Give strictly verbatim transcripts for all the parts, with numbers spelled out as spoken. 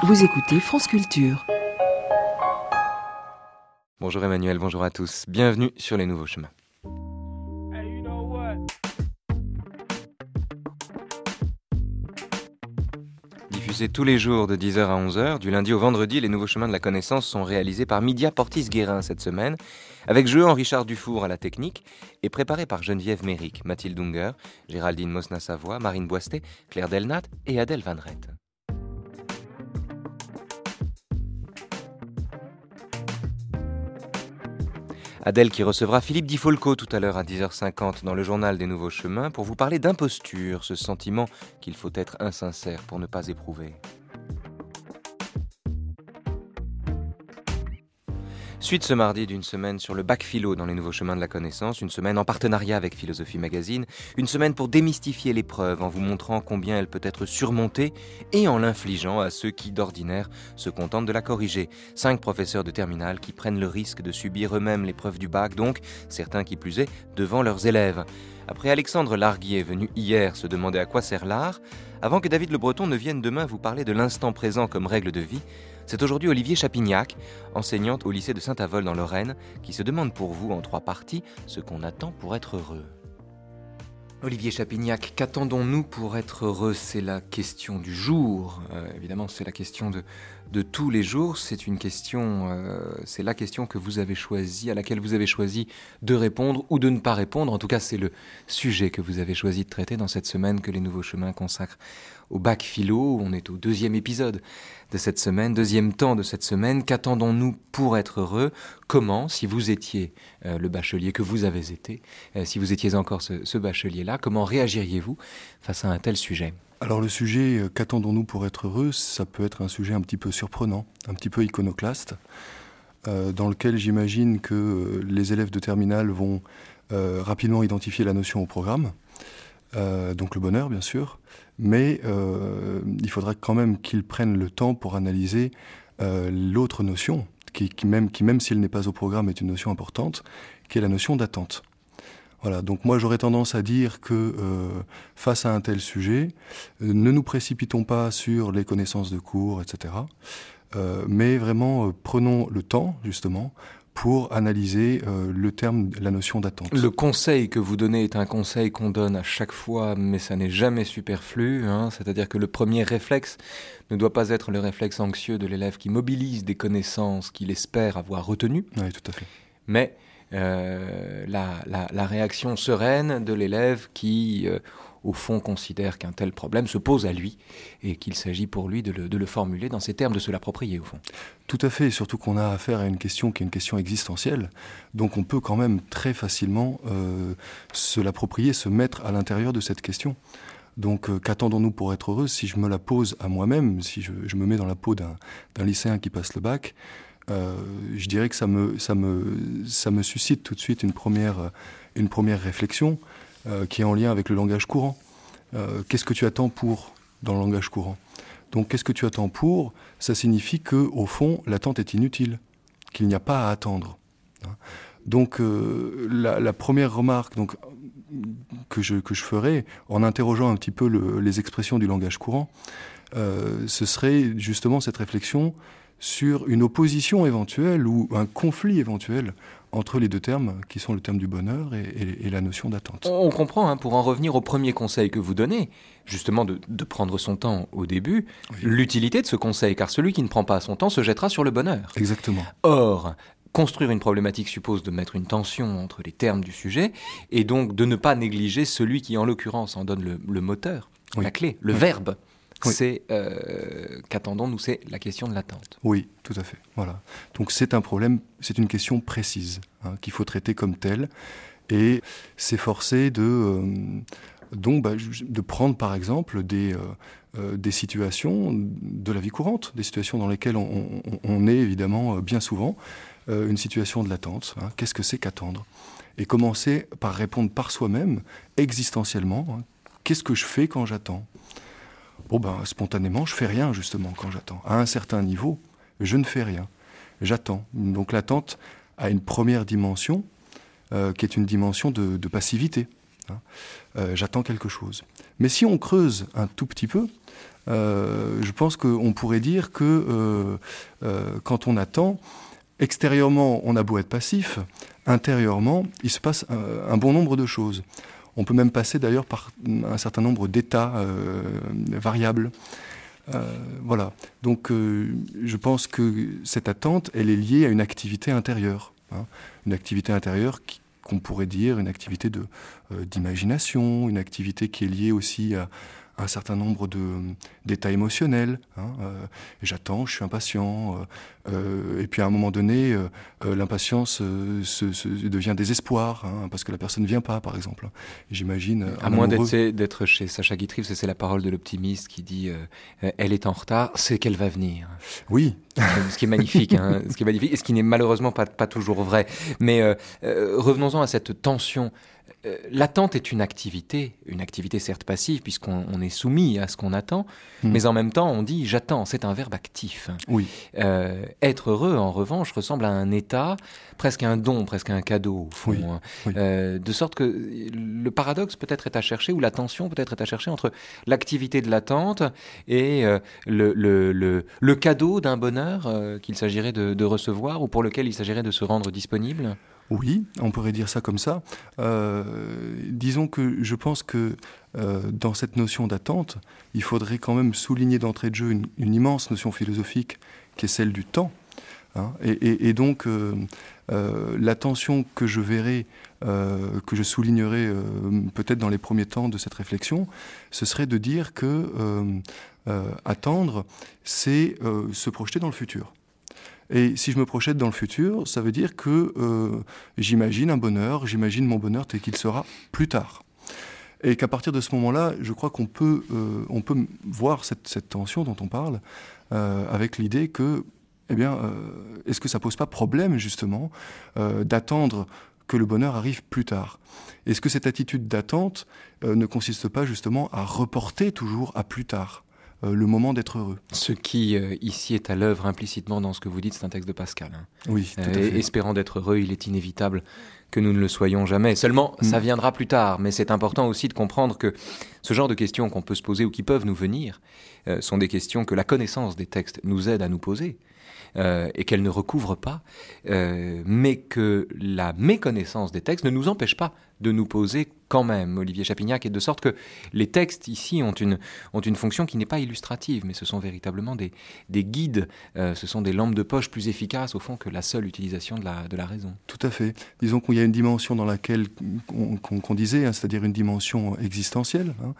Vous écoutez France Culture. Bonjour Emmanuel, bonjour à tous. Bienvenue sur Les Nouveaux Chemins. Diffusés tous les jours de dix heures à onze heures, du lundi au vendredi, Les Nouveaux Chemins de la Connaissance sont réalisés par Midia Portis-Guérin cette semaine, avec jeu en Richard Dufour à la technique et préparé par Geneviève Méric, Mathilde Unger, Géraldine Mosna-Savoie, Marine Boistet, Claire Delnat et Adèle Van Rett. Adèle qui recevra Philippe Di Folco tout à l'heure à dix heures cinquante dans le journal des Nouveaux Chemins pour vous parler d'imposture, ce sentiment qu'il faut être insincère pour ne pas éprouver. Suite ce mardi d'une semaine sur le bac philo dans les Nouveaux Chemins de la Connaissance, une semaine en partenariat avec Philosophie Magazine, une semaine pour démystifier l'épreuve en vous montrant combien elle peut être surmontée et en l'infligeant à ceux qui d'ordinaire se contentent de la corriger. Cinq professeurs de terminale qui prennent le risque de subir eux-mêmes l'épreuve du bac, donc certains qui plus est devant leurs élèves. Après Alexandre Larguier, venu hier se demander à quoi sert l'art, avant que David Le Breton ne vienne demain vous parler de l'instant présent comme règle de vie, c'est aujourd'hui Olivier Chapignac, enseignante au lycée de Saint-Avold dans Lorraine, qui se demande pour vous en trois parties ce qu'on attend pour être heureux. Olivier Chapignac, qu'attendons-nous pour être heureux ? C'est la question du jour. Euh, évidemment, c'est la question de, de tous les jours. C'est une question, euh, c'est la question que vous avez choisi, à laquelle vous avez choisi de répondre ou de ne pas répondre. En tout cas, c'est le sujet que vous avez choisi de traiter dans cette semaine que les Nouveaux Chemins consacrent au bac philo. On est au deuxième épisode de cette semaine, deuxième temps de cette semaine. Qu'attendons-nous pour être heureux ? Comment, si vous étiez euh, le bachelier que vous avez été, euh, si vous étiez encore ce, ce bachelier-là, comment réagiriez-vous face à un tel sujet ? Alors le sujet euh, qu'attendons-nous pour être heureux, ça peut être un sujet un petit peu surprenant, un petit peu iconoclaste, euh, dans lequel j'imagine que euh, les élèves de terminale vont euh, rapidement identifier la notion au programme, euh, donc le bonheur bien sûr, mais euh, il faudra quand même qu'ils prennent le temps pour analyser euh, l'autre notion, qui, qui, même, qui même s'il n'est pas au programme est une notion importante, qui est la notion d'attente. Voilà, donc moi j'aurais tendance à dire que euh, face à un tel sujet, euh, ne nous précipitons pas sur les connaissances de cours, et cetera. Euh, mais vraiment euh, prenons le temps justement pour analyser euh, le terme, la notion d'attente. Le conseil que vous donnez est un conseil qu'on donne à chaque fois, mais ça n'est jamais superflu, hein, c'est-à-dire que le premier réflexe ne doit pas être le réflexe anxieux de l'élève qui mobilise des connaissances qu'il espère avoir retenues. Oui, tout à fait. Mais Euh, la, la, la réaction sereine de l'élève qui, euh, au fond, considère qu'un tel problème se pose à lui et qu'il s'agit pour lui de le, de le formuler dans ces termes, de se l'approprier, au fond. Tout à fait, surtout qu'on a affaire à une question qui est une question existentielle, donc on peut quand même très facilement euh, se l'approprier, se mettre à l'intérieur de cette question. Donc euh, qu'attendons-nous pour être heureux ? Si je me la pose à moi-même, si je, je me mets dans la peau d'un, d'un lycéen qui passe le bac, Euh, je dirais que ça me, ça, me, ça me suscite tout de suite une première, une première réflexion euh, qui est en lien avec le langage courant. Euh, qu'est-ce que tu attends pour dans le langage courant ? Donc qu'est-ce que tu attends pour ? Ça signifie qu'au fond, l'attente est inutile, qu'il n'y a pas à attendre. Donc euh, la, la première remarque donc, que, je, que je ferais, en interrogeant un petit peu le, les expressions du langage courant, euh, ce serait justement cette réflexion sur une opposition éventuelle ou un conflit éventuel entre les deux termes, qui sont le terme du bonheur et, et, et la notion d'attente. On comprend, hein, pour en revenir au premier conseil que vous donnez, justement de, de prendre son temps au début, oui. L'utilité de ce conseil, car celui qui ne prend pas son temps se jettera sur le bonheur. Exactement. Or, construire une problématique suppose de mettre une tension entre les termes du sujet, et donc de ne pas négliger celui qui, en l'occurrence, en donne le, le moteur, oui. La clé, le oui. verbe. Oui. C'est, euh, qu'attendons-nous, c'est la question de l'attente. Oui, tout à fait. Voilà. Donc c'est un problème, c'est une question précise, hein, qu'il faut traiter comme telle, et s'efforcer de, euh, donc, bah, de prendre par exemple des, euh, euh, des situations de la vie courante, des situations dans lesquelles on, on, on est évidemment bien souvent, euh, une situation de l'attente. Hein. Qu'est-ce que c'est qu'attendre ? Et commencer par répondre par soi-même, existentiellement, hein, qu'est-ce que je fais quand j'attends ? Bon ben, spontanément, je fais rien, justement, quand j'attends. À un certain niveau, je ne fais rien. J'attends. Donc l'attente a une première dimension, euh, qui est une dimension de, de passivité. Hein. Euh, j'attends quelque chose. Mais si on creuse un tout petit peu, Euh, je pense qu'on pourrait dire que euh, euh, quand on attend, extérieurement, on a beau être passif, intérieurement, il se passe un, un bon nombre de choses. On peut même passer d'ailleurs par un certain nombre d'états euh, variables. Euh, voilà. Donc, euh, je pense que cette attente, elle est liée à une activité intérieure. Hein. Une activité intérieure qui, qu'on pourrait dire une activité de, euh, d'imagination, une activité qui est liée aussi à un certain nombre de, d'états émotionnels. Hein, euh, j'attends, je suis impatient, euh, euh, et puis à un moment donné, euh, euh, l'impatience euh, se, se devient désespoir, hein, parce que la personne ne vient pas, par exemple. J'imagine. À moins d'être, d'être chez Sacha Guitry, c'est la parole de l'optimiste qui dit euh, « elle est en retard, c'est qu'elle va venir ». Oui. Ce qui est magnifique, hein, ce qui est magnifique, et ce qui n'est malheureusement pas, pas toujours vrai. Mais euh, euh, revenons-en à cette tension. Euh, l'attente est une activité, une activité certes passive, puisqu'on on est soumis à ce qu'on attend, mmh. mais en même temps, on dit « j'attends », c'est un verbe actif. Oui. Euh, être heureux, en revanche, ressemble à un état, presque un don, presque un cadeau, au fond. Oui. Oui. Euh, de sorte que le paradoxe peut-être est à chercher, ou la tension peut-être est à chercher entre l'activité de l'attente et euh, le, le, le, le cadeau d'un bonheur euh, qu'il s'agirait de, de recevoir, ou pour lequel il s'agirait de se rendre disponible. Oui, on pourrait dire ça comme ça. Euh, disons que je pense que euh, dans cette notion d'attente, il faudrait quand même souligner d'entrée de jeu une, une immense notion philosophique qui est celle du temps. Hein, et, et, et donc, euh, euh, l'attention que je verrai, euh, que je soulignerai euh, peut-être dans les premiers temps de cette réflexion, ce serait de dire que euh, euh, attendre, c'est euh, se projeter dans le futur. Et si je me projette dans le futur, ça veut dire que euh, j'imagine un bonheur, j'imagine mon bonheur tel qu'il sera plus tard. Et qu'à partir de ce moment-là, je crois qu'on peut, euh, on peut voir cette, cette tension dont on parle euh, avec l'idée que, eh bien, euh, est-ce que ça pose pas problème justement euh, d'attendre que le bonheur arrive plus tard ? Est-ce que cette attitude d'attente euh, ne consiste pas justement à reporter toujours à plus tard ? Le moment d'être heureux. Ce qui, euh, ici, est à l'œuvre implicitement dans ce que vous dites, c'est un texte de Pascal. Hein. Oui, tout à euh, fait. Espérant d'être heureux, il est inévitable que nous ne le soyons jamais. Seulement, mm. ça viendra plus tard. Mais c'est important aussi de comprendre que ce genre de questions qu'on peut se poser ou qui peuvent nous venir euh, sont des questions que la connaissance des textes nous aide à nous poser. Euh, et qu'elle ne recouvre pas, euh, mais que la méconnaissance des textes ne nous empêche pas de nous poser quand même, Olivier Chapignac, et de sorte que les textes ici ont une, ont une fonction qui n'est pas illustrative, mais ce sont véritablement des, des guides, euh, ce sont des lampes de poche plus efficaces au fond que la seule utilisation de la, de la raison. Tout à fait. Disons qu'il y a une dimension dans laquelle, qu'on, qu'on, qu'on disait, hein, c'est-à-dire une dimension existentielle, hein.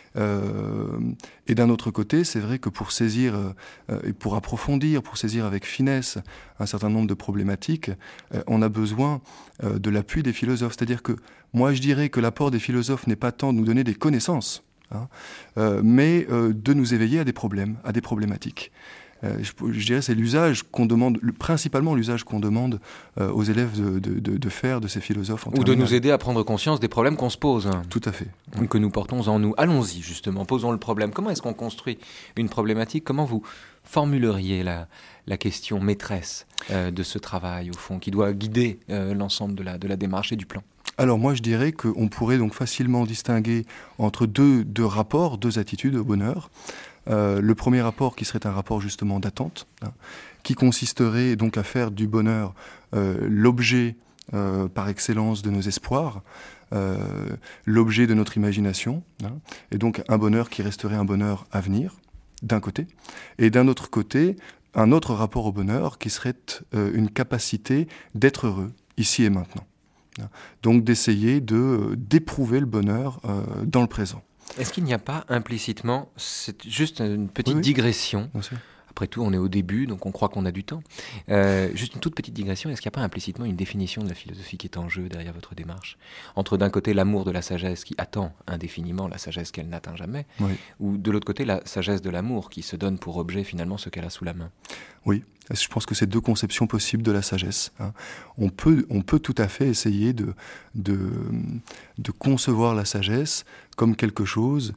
Euh, et d'un autre côté, c'est vrai que pour saisir euh, et pour approfondir, pour saisir avec finesse un certain nombre de problématiques, euh, on a besoin euh, de l'appui des philosophes. C'est-à-dire que moi, je dirais que l'apport des philosophes n'est pas tant de nous donner des connaissances, hein, euh, mais euh, de nous éveiller à des problèmes, à des problématiques. Euh, je, je dirais c'est l'usage qu'on demande, le, principalement l'usage qu'on demande euh, aux élèves de, de, de, de faire de ces philosophes. En Ou de nous aider à prendre conscience des problèmes qu'on se pose. Tout à fait. Ou que nous portons en nous. Allons-y justement, posons le problème. Comment est-ce qu'on construit une problématique ? Comment vous formuleriez la, la question maîtresse euh, de ce travail, au fond, qui doit guider euh, l'ensemble de la, de la démarche et du plan ? Alors moi je dirais qu'on pourrait donc facilement distinguer entre deux, deux rapports, deux attitudes au bonheur. Euh, le premier rapport qui serait un rapport justement d'attente, hein, qui consisterait donc à faire du bonheur euh, l'objet euh, par excellence de nos espoirs, euh, l'objet de notre imagination, hein, et donc un bonheur qui resterait un bonheur à venir, d'un côté, et d'un autre côté, un autre rapport au bonheur qui serait euh, une capacité d'être heureux, ici et maintenant. Hein, donc d'essayer de, euh, d'éprouver le bonheur euh, dans le présent. Est-ce qu'il n'y a pas implicitement, c'est juste une petite oui, oui. digression, Bien sûr. Après tout on est au début donc on croit qu'on a du temps, euh, juste une toute petite digression, est-ce qu'il n'y a pas implicitement une définition de la philosophie qui est en jeu derrière votre démarche ? Entre d'un côté l'amour de la sagesse qui attend indéfiniment la sagesse qu'elle n'atteint jamais, Oui. ou de l'autre côté la sagesse de l'amour qui se donne pour objet finalement ce qu'elle a sous la main ? Oui, je pense que c'est deux conceptions possibles de la sagesse. Hein. On peut, on peut tout à fait essayer de, de, de concevoir la sagesse comme quelque chose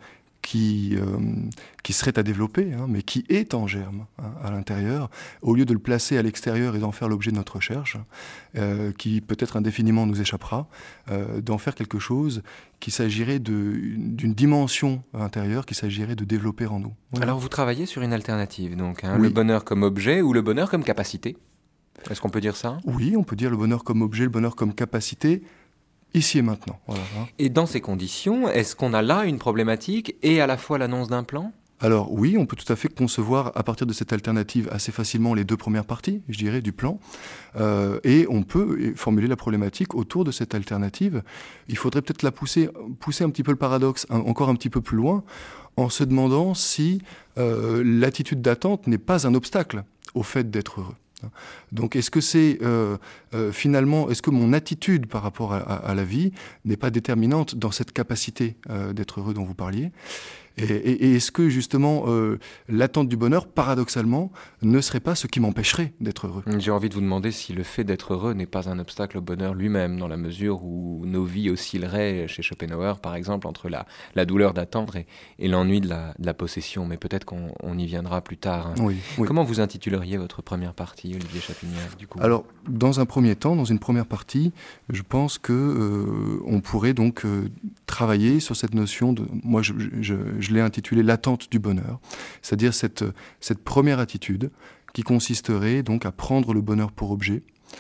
qui, euh, qui serait à développer, hein, mais qui est en germe hein, à l'intérieur, au lieu de le placer à l'extérieur et d'en faire l'objet de notre recherche, euh, qui peut-être indéfiniment nous échappera, euh, d'en faire quelque chose qu'il s'agirait de, d'une dimension intérieure qu'il s'agirait de développer en nous. Voilà. Alors vous travaillez sur une alternative, donc hein, Oui. le bonheur comme objet ou le bonheur comme capacité. Est-ce qu'on peut dire ça ? Oui, on peut dire le bonheur comme objet, le bonheur comme capacité, ici et maintenant. Voilà, hein. Et dans ces conditions, est-ce qu'on a là une problématique et à la fois l'annonce d'un plan ? Alors oui, on peut tout à fait concevoir à partir de cette alternative assez facilement les deux premières parties, je dirais, du plan. Euh, et on peut formuler la problématique autour de cette alternative. Il faudrait peut-être la pousser, pousser un petit peu le paradoxe, un, encore un petit peu plus loin, en se demandant si euh, l'attitude d'attente n'est pas un obstacle au fait d'être heureux. Donc est-ce que c'est euh, euh, finalement, est-ce que mon attitude par rapport à, à, à la vie n'est pas déterminante dans cette capacité euh, d'être heureux dont vous parliez ? Et, et, et est-ce que justement euh, l'attente du bonheur, paradoxalement, ne serait pas ce qui m'empêcherait d'être heureux ? J'ai envie de vous demander si le fait d'être heureux n'est pas un obstacle au bonheur lui-même, dans la mesure où nos vies oscilleraient, chez Schopenhauer par exemple, entre la, la douleur d'attendre et, et l'ennui de la, de la possession. Mais peut-être qu'on on y viendra plus tard. Hein. Oui, oui. Comment vous intituleriez votre première partie, Olivier Chapignac, du coup ? Alors, dans un premier temps, dans une première partie, je pense que euh, on pourrait donc euh, travailler sur cette notion de... Moi, je, je, je l'ai intitulé l'attente du bonheur, c'est-à-dire cette, cette première attitude qui consisterait donc à prendre le bonheur pour objet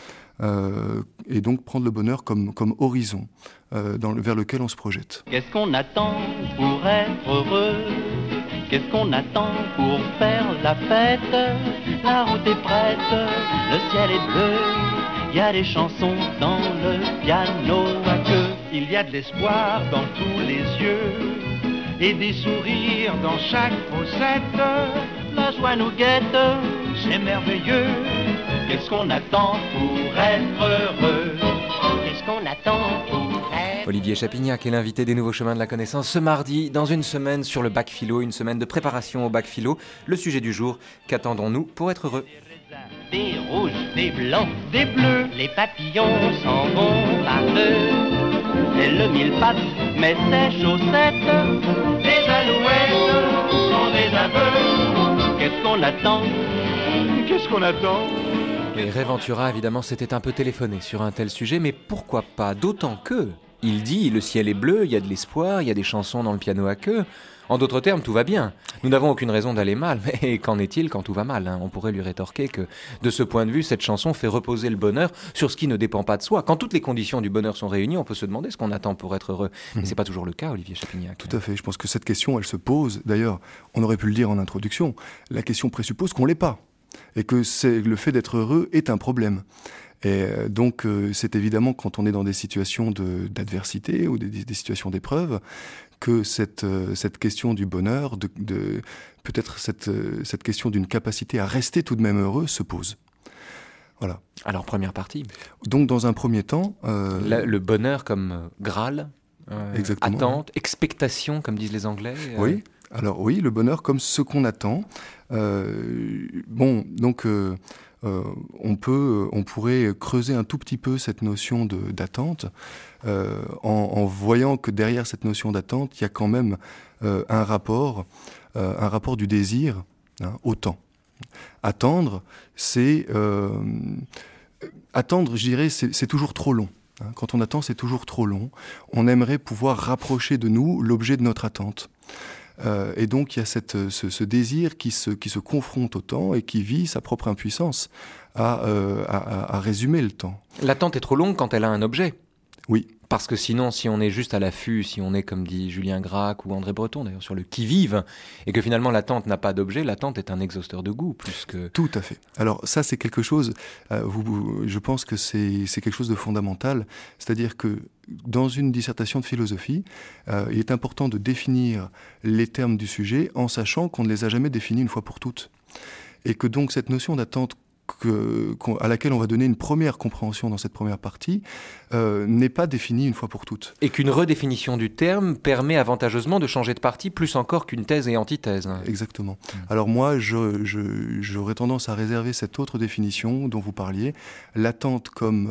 euh, et donc prendre le bonheur comme, comme horizon euh, dans le, vers lequel on se projette. Qu'est-ce qu'on attend pour être heureux ? Qu'est-ce qu'on attend pour faire la fête ? La route est prête, le ciel est bleu, il y a des chansons dans le piano à queue. Il y a de l'espoir dans tous les yeux et des sourires dans chaque fossette. La joie nous guette, c'est merveilleux. Qu'est-ce qu'on attend pour être heureux ? Qu'est-ce qu'on attend pour être... Olivier Chapignac est l'invité des Nouveaux Chemins de la Connaissance ce mardi, dans une semaine sur le bac philo, une semaine de préparation au bac philo. Le sujet du jour, qu'attendons-nous pour être heureux ? Des rouges, des blancs, des bleus, les papillons s'en vont par deux. Et le mille pattes met ses chaussettes, les alouettes sont des aveux. Qu'est-ce qu'on attend ? Qu'est-ce qu'on attend ? Et Ray Ventura, évidemment, s'était un peu téléphoné sur un tel sujet, mais pourquoi pas ? D'autant que, il dit, le ciel est bleu, il y a de l'espoir, il y a des chansons dans le piano à queue. En d'autres termes, tout va bien. Nous n'avons aucune raison d'aller mal, mais qu'en est-il quand tout va mal, hein ? On pourrait lui rétorquer que, de ce point de vue, cette chanson fait reposer le bonheur sur ce qui ne dépend pas de soi. Quand toutes les conditions du bonheur sont réunies, on peut se demander ce qu'on attend pour être heureux. Mais Mmh. c'est pas toujours le cas, Olivier Chapignac. Tout à fait. Je pense que cette question, elle se pose. D'ailleurs, on aurait pu le dire en introduction. La question présuppose qu'on l'est pas. Et que c'est, le fait d'être heureux est un problème. Et donc, euh, c'est évidemment quand on est dans des situations de, d'adversité ou des, des situations d'épreuve que cette, euh, cette question du bonheur, de, de, peut-être cette, euh, cette question d'une capacité à rester tout de même heureux se pose. Voilà. Alors, première partie. Donc, dans un premier temps... Euh, La- le bonheur comme euh, Graal, euh, Exactement. attente, expectation, comme disent les Anglais. euh, Oui. Alors oui, le bonheur comme ce qu'on attend. Euh, bon, donc euh, euh, on peut, on pourrait creuser un tout petit peu cette notion de, d'attente euh, en, en voyant que derrière cette notion d'attente, il y a quand même euh, un rapport, euh, un rapport du désir hein, au temps. Attendre, c'est euh, attendre, je dirais, c'est, c'est toujours trop long. Hein. Quand on attend, c'est toujours trop long. On aimerait pouvoir rapprocher de nous l'objet de notre attente. Euh, et donc il y a cette, ce, ce désir qui se, qui se confronte au temps et qui vit sa propre impuissance à, euh, à, à résumer le temps. L'attente est trop longue quand elle a un objet. Oui. Parce que sinon, si on est juste à l'affût, si on est, comme dit Julien Gracq ou André Breton, d'ailleurs, sur le qui-vive, et que finalement l'attente n'a pas d'objet, l'attente est un exhausteur de goût, plus que... Tout à fait. Alors ça, c'est quelque chose, euh, vous, vous, je pense que c'est, c'est quelque chose de fondamental, c'est-à-dire que dans une dissertation de philosophie, euh, il est important de définir les termes du sujet en sachant qu'on ne les a jamais définis une fois pour toutes. Et que donc cette notion d'attente Que, à laquelle on va donner une première compréhension dans cette première partie, euh, n'est pas définie une fois pour toutes. Et qu'une redéfinition du terme permet avantageusement de changer de parti, plus encore qu'une thèse et antithèse. Exactement. Mmh. Alors moi, je, je, j'aurais tendance à réserver cette autre définition dont vous parliez, l'attente comme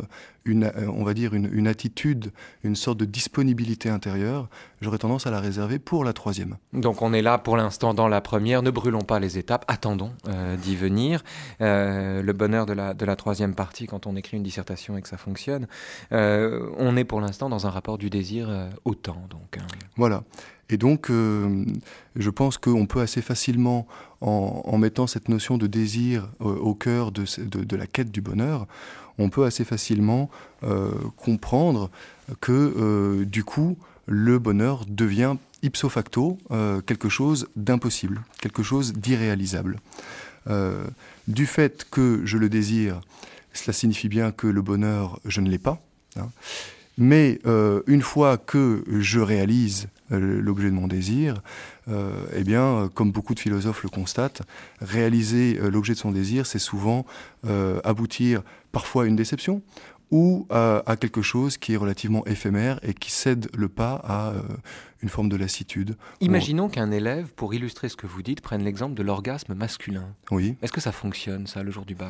une, on va dire une, une attitude, une sorte de disponibilité intérieure, j'aurais tendance à la réserver pour la troisième. Donc on est là pour l'instant dans la première, ne brûlons pas les étapes, attendons euh, d'y venir. Euh, le bonheur de la, de la troisième partie, quand on écrit une dissertation et que ça fonctionne, euh, on est pour l'instant dans un rapport du désir euh, au temps. Donc, hein. Voilà. Et donc, euh, je pense qu'on peut assez facilement, en, en mettant cette notion de désir euh, au cœur de, de, de la quête du bonheur, on peut assez facilement euh, comprendre que, euh, du coup, le bonheur devient ipso facto euh, quelque chose d'impossible, quelque chose d'irréalisable. Euh, du fait que je le désire, cela signifie bien que le bonheur, je ne l'ai pas, hein. Mais euh, une fois que je réalise euh, l'objet de mon désir, euh, eh bien, comme beaucoup de philosophes le constatent, réaliser euh, l'objet de son désir, c'est souvent euh, aboutir parfois à une déception ou à, à quelque chose qui est relativement éphémère et qui cède le pas à euh, une forme de lassitude. Imaginons qu'un élève, pour illustrer ce que vous dites, prenne l'exemple de l'orgasme masculin. Oui. Est-ce que ça fonctionne, ça, le jour du bac ?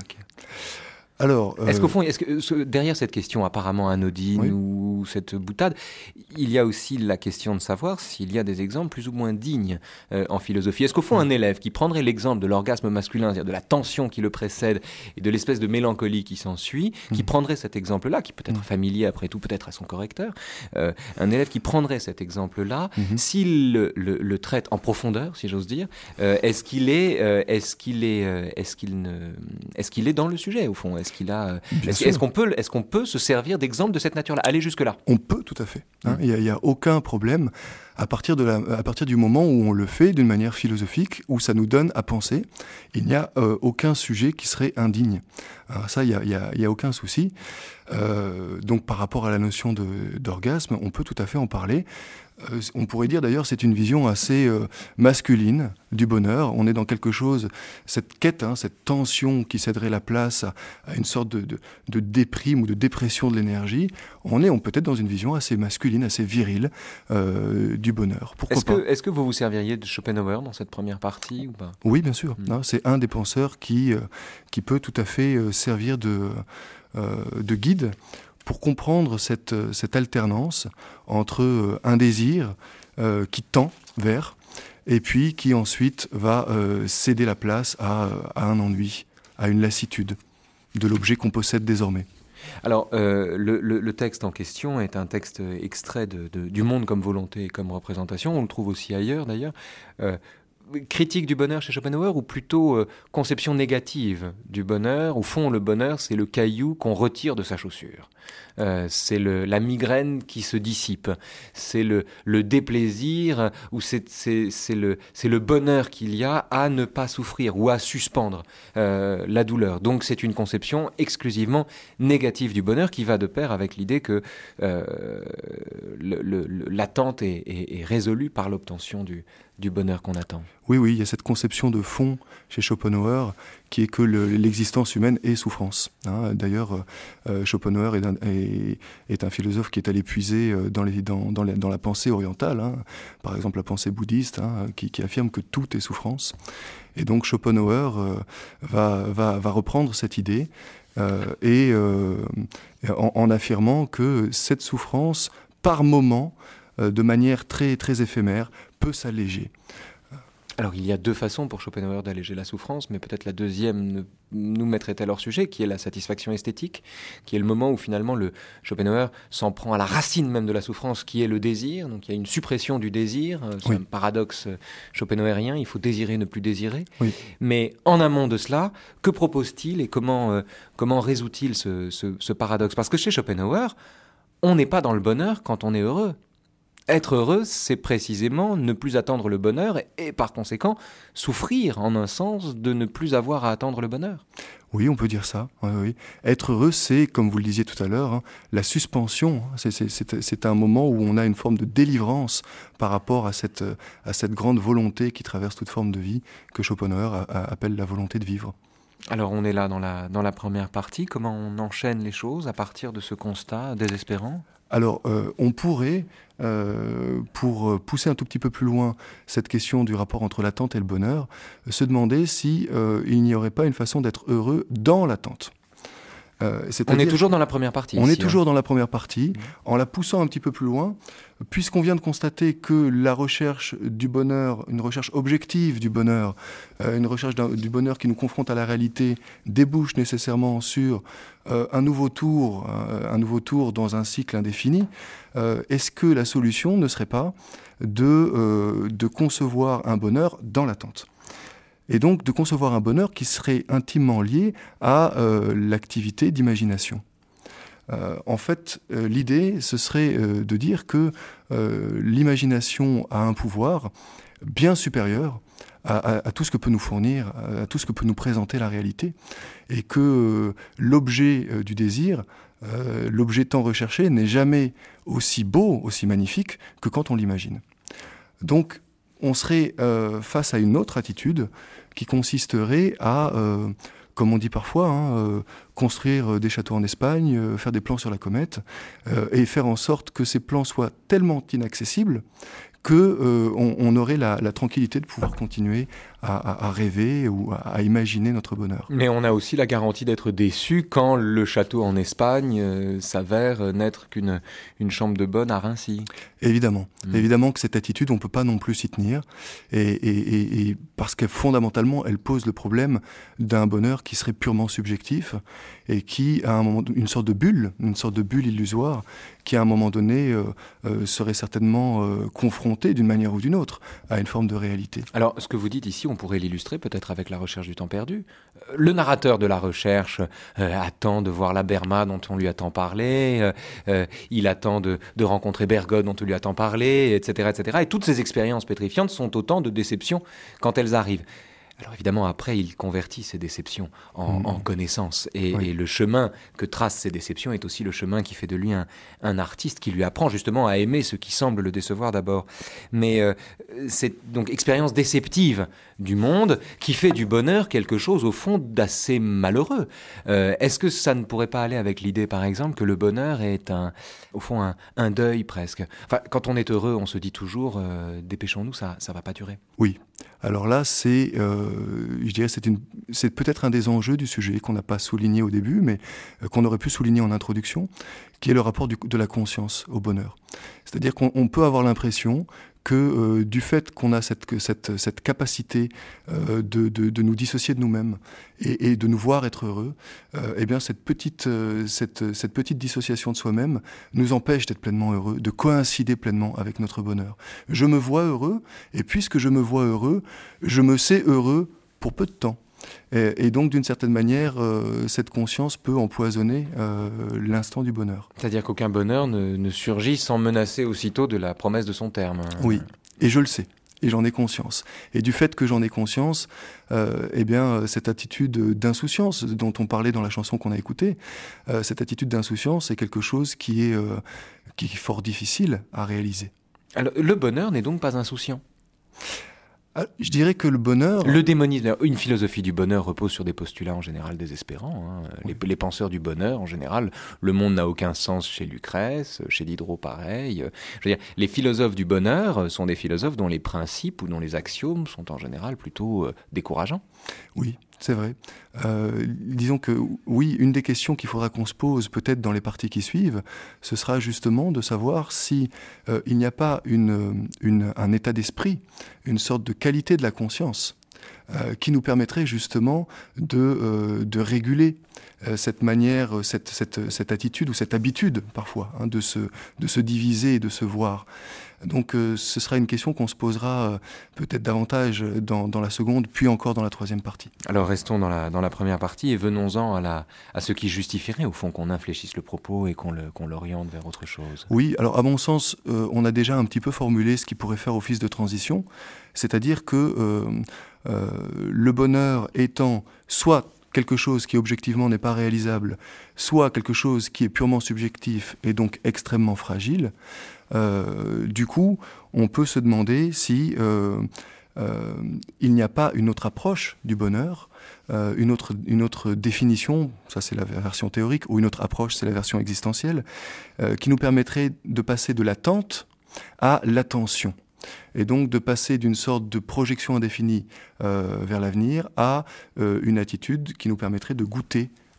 Alors, euh... Est-ce qu'au fond, est-ce que, derrière cette question apparemment anodine oui. ou cette boutade, il y a aussi la question de savoir s'il y a des exemples plus ou moins dignes euh, en philosophie. Est-ce qu'au fond, un élève qui prendrait l'exemple de l'orgasme masculin, c'est-à-dire de la tension qui le précède et de l'espèce de mélancolie qui s'ensuit, mmh. qui prendrait cet exemple-là, qui peut être mmh. familier après tout, peut-être à son correcteur, euh, un élève qui prendrait cet exemple-là, mmh. s'il le, le, le traite en profondeur, si j'ose dire, euh, est-ce qu'il est, euh, est-ce qu'il est, euh, est-ce qu'il ne, est-ce qu'il est dans le sujet au fond? Est-ce qu'il a, est-ce, est-ce qu'on peut, est-ce qu'on peut se servir d'exemples de cette nature-là, aller jusque-là? On peut, tout à fait. Hein, il n'y a, a aucun problème à partir, de la, à partir du moment où on le fait d'une manière philosophique, où ça nous donne à penser. Il n'y a euh, aucun sujet qui serait indigne. Alors ça, il n'y a, y a, y a aucun souci. Euh, donc par rapport à la notion de, d'orgasme, on peut tout à fait en parler. Euh, on pourrait dire d'ailleurs c'est une vision assez euh, masculine du bonheur. On est dans quelque chose, cette quête, hein, cette tension qui céderait la place à, à une sorte de, de, de déprime ou de dépression de l'énergie. On est on peut être dans une vision assez masculine, assez virile euh, du bonheur. Pourquoi est-ce pas que, est-ce que vous vous serviriez de Schopenhauer dans cette première partie ou pas? Oui, bien sûr. Mmh. Non, c'est un des penseurs qui, euh, qui peut tout à fait euh, servir de, euh, de guide pour comprendre cette, cette alternance entre euh, un désir euh, qui tend vers, et puis qui ensuite va euh, céder la place à, à un ennui, à une lassitude de l'objet qu'on possède désormais. Alors, euh, le, le, le texte en question est un texte extrait de, de, du Monde comme volonté et comme représentation. On le trouve aussi ailleurs, d'ailleurs. Euh, critique du bonheur chez Schopenhauer ou plutôt euh, conception négative du bonheur? Au fond, le bonheur, c'est le caillou qu'on retire de sa chaussure. Euh, c'est le, la migraine qui se dissipe. C'est le, le déplaisir ou c'est, c'est, c'est, le, c'est le bonheur qu'il y a à ne pas souffrir ou à suspendre euh, la douleur. Donc c'est une conception exclusivement négative du bonheur qui va de pair avec l'idée que euh, le, le, l'attente est, est, est résolue par l'obtention du, du bonheur qu'on attend. Oui, oui, il y a cette conception de fond chez Schopenhauer qui est que le, l'existence humaine est souffrance. Hein. D'ailleurs, euh, Schopenhauer est un, est, est un philosophe qui est allé puiser dans, les, dans, dans, la, dans la pensée orientale, hein. Par exemple la pensée bouddhiste, hein, qui, qui affirme que tout est souffrance. Et donc Schopenhauer euh, va, va, va reprendre cette idée euh, et euh, en, en affirmant que cette souffrance, par moment, euh, de manière très, très éphémère, peut s'alléger. Alors, il y a deux façons pour Schopenhauer d'alléger la souffrance, mais peut-être la deuxième nous mettrait-elle hors sujet, qui est la satisfaction esthétique, qui est le moment où finalement le Schopenhauer s'en prend à la racine même de la souffrance, qui est le désir. Donc il y a une suppression du désir, c'est oui. un paradoxe schopenhauerien, il faut désirer, ne plus désirer. Oui. Mais en amont de cela, que propose-t-il et comment, euh, comment résout-il ce, ce, ce paradoxe? Parce que chez Schopenhauer, on n'est pas dans le bonheur quand on est heureux. Être heureux, c'est précisément ne plus attendre le bonheur et, et par conséquent souffrir en un sens de ne plus avoir à attendre le bonheur. Oui, on peut dire ça. Oui, oui. Être heureux, c'est, comme vous le disiez tout à l'heure, hein, la suspension. C'est, c'est, c'est, c'est un moment où on a une forme de délivrance par rapport à cette, à cette grande volonté qui traverse toute forme de vie que Schopenhauer a, a, appelle la volonté de vivre. Alors on est là dans la, dans la première partie. Comment on enchaîne les choses à partir de ce constat désespérant ? Alors, euh, on pourrait, euh, pour pousser un tout petit peu plus loin cette question du rapport entre l'attente et le bonheur, se demander si euh, il n'y aurait pas une façon d'être heureux dans l'attente. Euh, on est toujours dans la première partie. On ici, est toujours hein. dans la première partie, en la poussant un petit peu plus loin, puisqu'on vient de constater que la recherche du bonheur, une recherche objective du bonheur, euh, une recherche du bonheur qui nous confronte à la réalité, débouche nécessairement sur euh, un nouveau tour, euh, un nouveau tour dans un cycle indéfini. Euh, est-ce que la solution ne serait pas de, euh, de concevoir un bonheur dans l'attente ? Et donc de concevoir un bonheur qui serait intimement lié à euh, l'activité d'imagination. Euh, en fait, euh, l'idée, ce serait euh, de dire que euh, l'imagination a un pouvoir bien supérieur à, à, à tout ce que peut nous fournir, à tout ce que peut nous présenter la réalité, et que euh, l'objet euh, du désir, euh, l'objet tant recherché, n'est jamais aussi beau, aussi magnifique que quand on l'imagine. Donc, on serait euh, face à une autre attitude qui consisterait à, euh, comme on dit parfois, hein, euh, construire des châteaux en Espagne, euh, faire des plans sur la comète, euh, et faire en sorte que ces plans soient tellement inaccessibles qu'on euh, on aurait la, la tranquillité de pouvoir continuer à, à, à rêver ou à, à imaginer notre bonheur. Mais on a aussi la garantie d'être déçu quand le château en Espagne euh, s'avère n'être qu'une une chambre de bonne à Raincy. Évidemment. Mmh. Évidemment que cette attitude, on ne peut pas non plus s'y tenir, et, et, et, et parce que fondamentalement, elle pose le problème d'un bonheur qui serait purement subjectif et qui, à un moment, une sorte de bulle, une sorte de bulle illusoire, qui à un moment donné euh, euh, serait certainement euh, confronté d'une manière ou d'une autre à une forme de réalité. Alors, ce que vous dites ici, on pourrait l'illustrer peut-être avec la recherche du temps perdu. Le narrateur de la recherche euh, attend de voir la Berma dont on lui a tant parlé, euh, euh, il attend de, de rencontrer Bergone dont on lui a tant parlé, et cetera, et cetera. Et toutes ces expériences pétrifiantes sont autant de déceptions quand elles arrivent. Alors évidemment, après, il convertit ces déceptions en, mmh. en connaissances. Et, oui. et le chemin que tracent ces déceptions est aussi le chemin qui fait de lui un, un artiste, qui lui apprend justement à aimer ce qui semble le décevoir d'abord. Mais euh, c'est donc expérience déceptive du monde qui fait du bonheur quelque chose, au fond, d'assez malheureux. Euh, est-ce que ça ne pourrait pas aller avec l'idée, par exemple, que le bonheur est, un, au fond, un, un deuil presque ? Enfin, quand on est heureux, on se dit toujours euh, « dépêchons-nous, ça ne va pas durer ». Oui. Alors là, c'est, euh, je dirais, c'est, une, c'est peut-être un des enjeux du sujet qu'on n'a pas souligné au début, mais euh, qu'on aurait pu souligner en introduction, qui est le rapport du, de la conscience au bonheur. C'est-à-dire qu'on on peut avoir l'impression que euh, du fait qu'on a cette, que cette, cette capacité euh, de, de, de nous dissocier de nous-mêmes et, et de nous voir être heureux, euh, eh bien cette petite, euh, cette, cette petite dissociation de soi-même nous empêche d'être pleinement heureux, de coïncider pleinement avec notre bonheur. Je me vois heureux, et puisque je me vois heureux, je me sais heureux pour peu de temps. Et, et donc, d'une certaine manière, euh, cette conscience peut empoisonner euh, l'instant du bonheur. C'est-à-dire qu'aucun bonheur ne, ne surgit sans menacer aussitôt de la promesse de son terme. Oui, et je le sais, et j'en ai conscience. Et du fait que j'en ai conscience, euh, eh bien, cette attitude d'insouciance dont on parlait dans la chanson qu'on a écoutée, euh, cette attitude d'insouciance est quelque chose qui est, euh, qui est fort difficile à réaliser. Alors, le bonheur n'est donc pas insouciant ? Je dirais que le bonheur... Le démonisme, une philosophie du bonheur repose sur des postulats en général désespérants. Hein. Oui. Les, les penseurs du bonheur, en général, le monde n'a aucun sens chez Lucrèce, chez Diderot pareil. Je veux dire, les philosophes du bonheur sont des philosophes dont les principes ou dont les axiomes sont en général plutôt euh, décourageants. Oui, c'est vrai. Euh, disons que oui, une des questions qu'il faudra qu'on se pose peut-être dans les parties qui suivent, ce sera justement de savoir si euh, il n'y a pas une, une, un état d'esprit, une sorte de qualité de la conscience euh, qui nous permettrait justement de, euh, de réguler euh, cette manière, cette, cette, cette attitude ou cette habitude parfois hein, de, se, de se diviser et de se voir. Donc euh, ce sera une question qu'on se posera euh, peut-être davantage dans, dans la seconde, puis encore dans la troisième partie. Alors restons dans la, dans la première partie et venons-en à, la, à ce qui justifierait au fond qu'on infléchisse le propos et qu'on, le, qu'on l'oriente vers autre chose. Oui, alors à mon sens, euh, on a déjà un petit peu formulé ce qui pourrait faire office de transition, c'est-à-dire que euh, euh, le bonheur étant soit quelque chose qui objectivement n'est pas réalisable, soit quelque chose qui est purement subjectif et donc extrêmement fragile, euh, du coup, on peut se demander si euh, euh, il n'y a pas une autre approche du bonheur, euh, une autre, une autre définition, ça c'est la version théorique, ou une autre approche, c'est la version existentielle, euh, qui nous permettrait de passer de l'attente à l'attention. Et donc de passer d'une sorte de projection indéfinie euh, vers l'avenir à euh, une attitude qui nous permettrait de goûter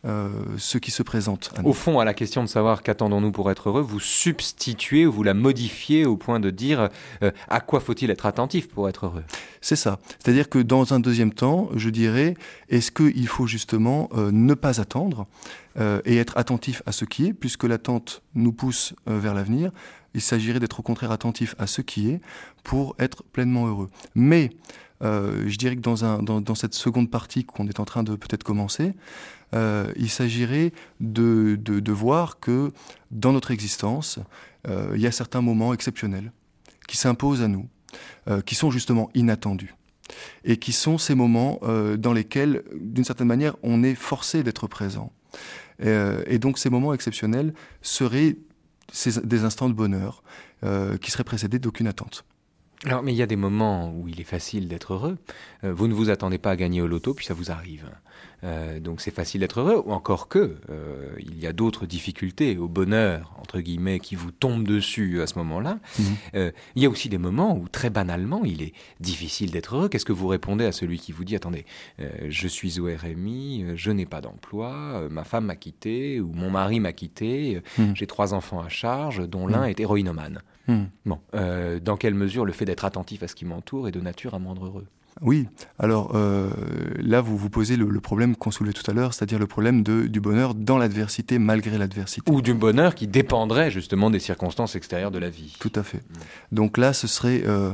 euh, ce qui se présente à nous. Au fond, à la question de savoir qu'attendons-nous pour être heureux, vous substituez ou vous la modifiez au point de dire euh, à quoi faut-il être attentif pour être heureux. C'est ça. C'est-à-dire que dans un deuxième temps, je dirais, est-ce qu'il faut justement euh, ne pas attendre euh, et être attentif à ce qui est, puisque l'attente nous pousse euh, vers l'avenir. Il s'agirait d'être au contraire attentif à ce qui est pour être pleinement heureux. Mais euh, je dirais que dans, un, dans, dans cette seconde partie qu'on est en train de peut-être commencer, euh, il s'agirait de, de, de voir que dans notre existence, euh, il y a certains moments exceptionnels qui s'imposent à nous, euh, qui sont justement inattendus. Et qui sont ces moments euh, dans lesquels, d'une certaine manière, on est forcé d'être présent. Et, euh, et donc ces moments exceptionnels seraient ces, des instants de bonheur euh, qui seraient précédés d'aucune attente. Alors, mais il y a des moments où il est facile d'être heureux. Euh, vous ne vous attendez pas à gagner au loto, puis ça vous arrive. Euh, donc c'est facile d'être heureux, ou encore que euh, il y a d'autres difficultés au bonheur, entre guillemets, qui vous tombent dessus à ce moment-là. Mmh. Euh, il y a aussi des moments où, très banalement, il est difficile d'être heureux. Qu'est-ce que vous répondez à celui qui vous dit « Attendez, euh, je suis au R M I, euh, je n'ai pas d'emploi, euh, ma femme m'a quitté, ou mon mari m'a quitté, euh, mmh. j'ai trois enfants à charge, dont l'un mmh. est héroïnomane. Mmh. » Bon, euh, dans quelle mesure le fait d'être attentif à ce qui m'entoure est de nature à me rendre heureux ? Oui, alors euh, là vous vous posez le, le problème qu'on soulevait tout à l'heure, c'est-à-dire le problème de, du bonheur dans l'adversité, malgré l'adversité. Ou du bonheur qui dépendrait justement des circonstances extérieures de la vie. Tout à fait. Mmh. Donc là ce serait euh,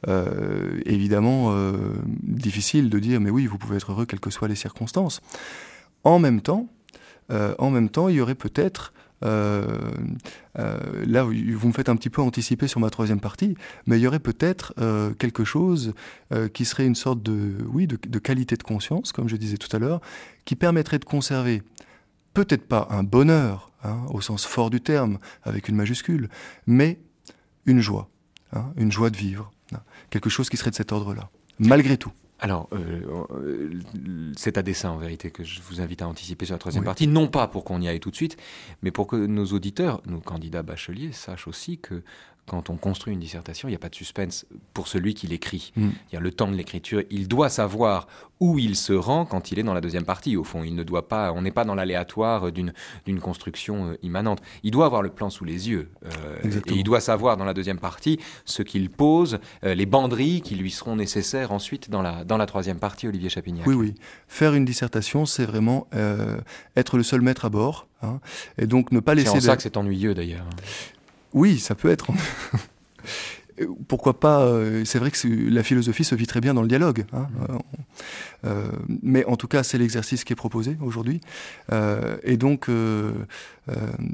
euh, évidemment euh, difficile de dire mais oui vous pouvez être heureux quelles que soient les circonstances. En même temps, euh, en même temps il y aurait peut-être Euh, euh, là, vous me faites un petit peu anticiper sur ma troisième partie, mais il y aurait peut-être euh, quelque chose euh, qui serait une sorte de, oui, de, de qualité de conscience, comme je disais tout à l'heure, qui permettrait de conserver peut-être pas un bonheur, hein, au sens fort du terme, avec une majuscule, mais une joie, hein, une joie de vivre, hein, quelque chose qui serait de cet ordre-là, malgré tout. Alors, euh, euh, c'est à dessein en vérité que je vous invite à anticiper sur la troisième oui. partie, non pas pour qu'on y aille tout de suite, mais pour que nos auditeurs, nos candidats bacheliers, sachent aussi que quand on construit une dissertation, il n'y a pas de suspense pour celui qui l'écrit. Mm. Il y a le temps de l'écriture, il doit savoir où il se rend quand il est dans la deuxième partie. Au fond, il ne doit pas, on n'est pas dans l'aléatoire d'une, d'une construction immanente. Il doit avoir le plan sous les yeux. Euh, et il doit savoir dans la deuxième partie ce qu'il pose, euh, les banderilles qui lui seront nécessaires ensuite dans la, dans la troisième partie, Olivier Chapignac. Oui, oui. Faire une dissertation, c'est vraiment euh, être le seul maître à bord. Hein, et donc ne pas laisser... C'est en de... ça que c'est ennuyeux d'ailleurs. Oui, ça peut être. Pourquoi pas euh, c'est vrai que c'est, la philosophie se vit très bien dans le dialogue. Hein, mmh. euh, mais en tout cas, c'est l'exercice qui est proposé aujourd'hui. Euh, et donc, euh, euh,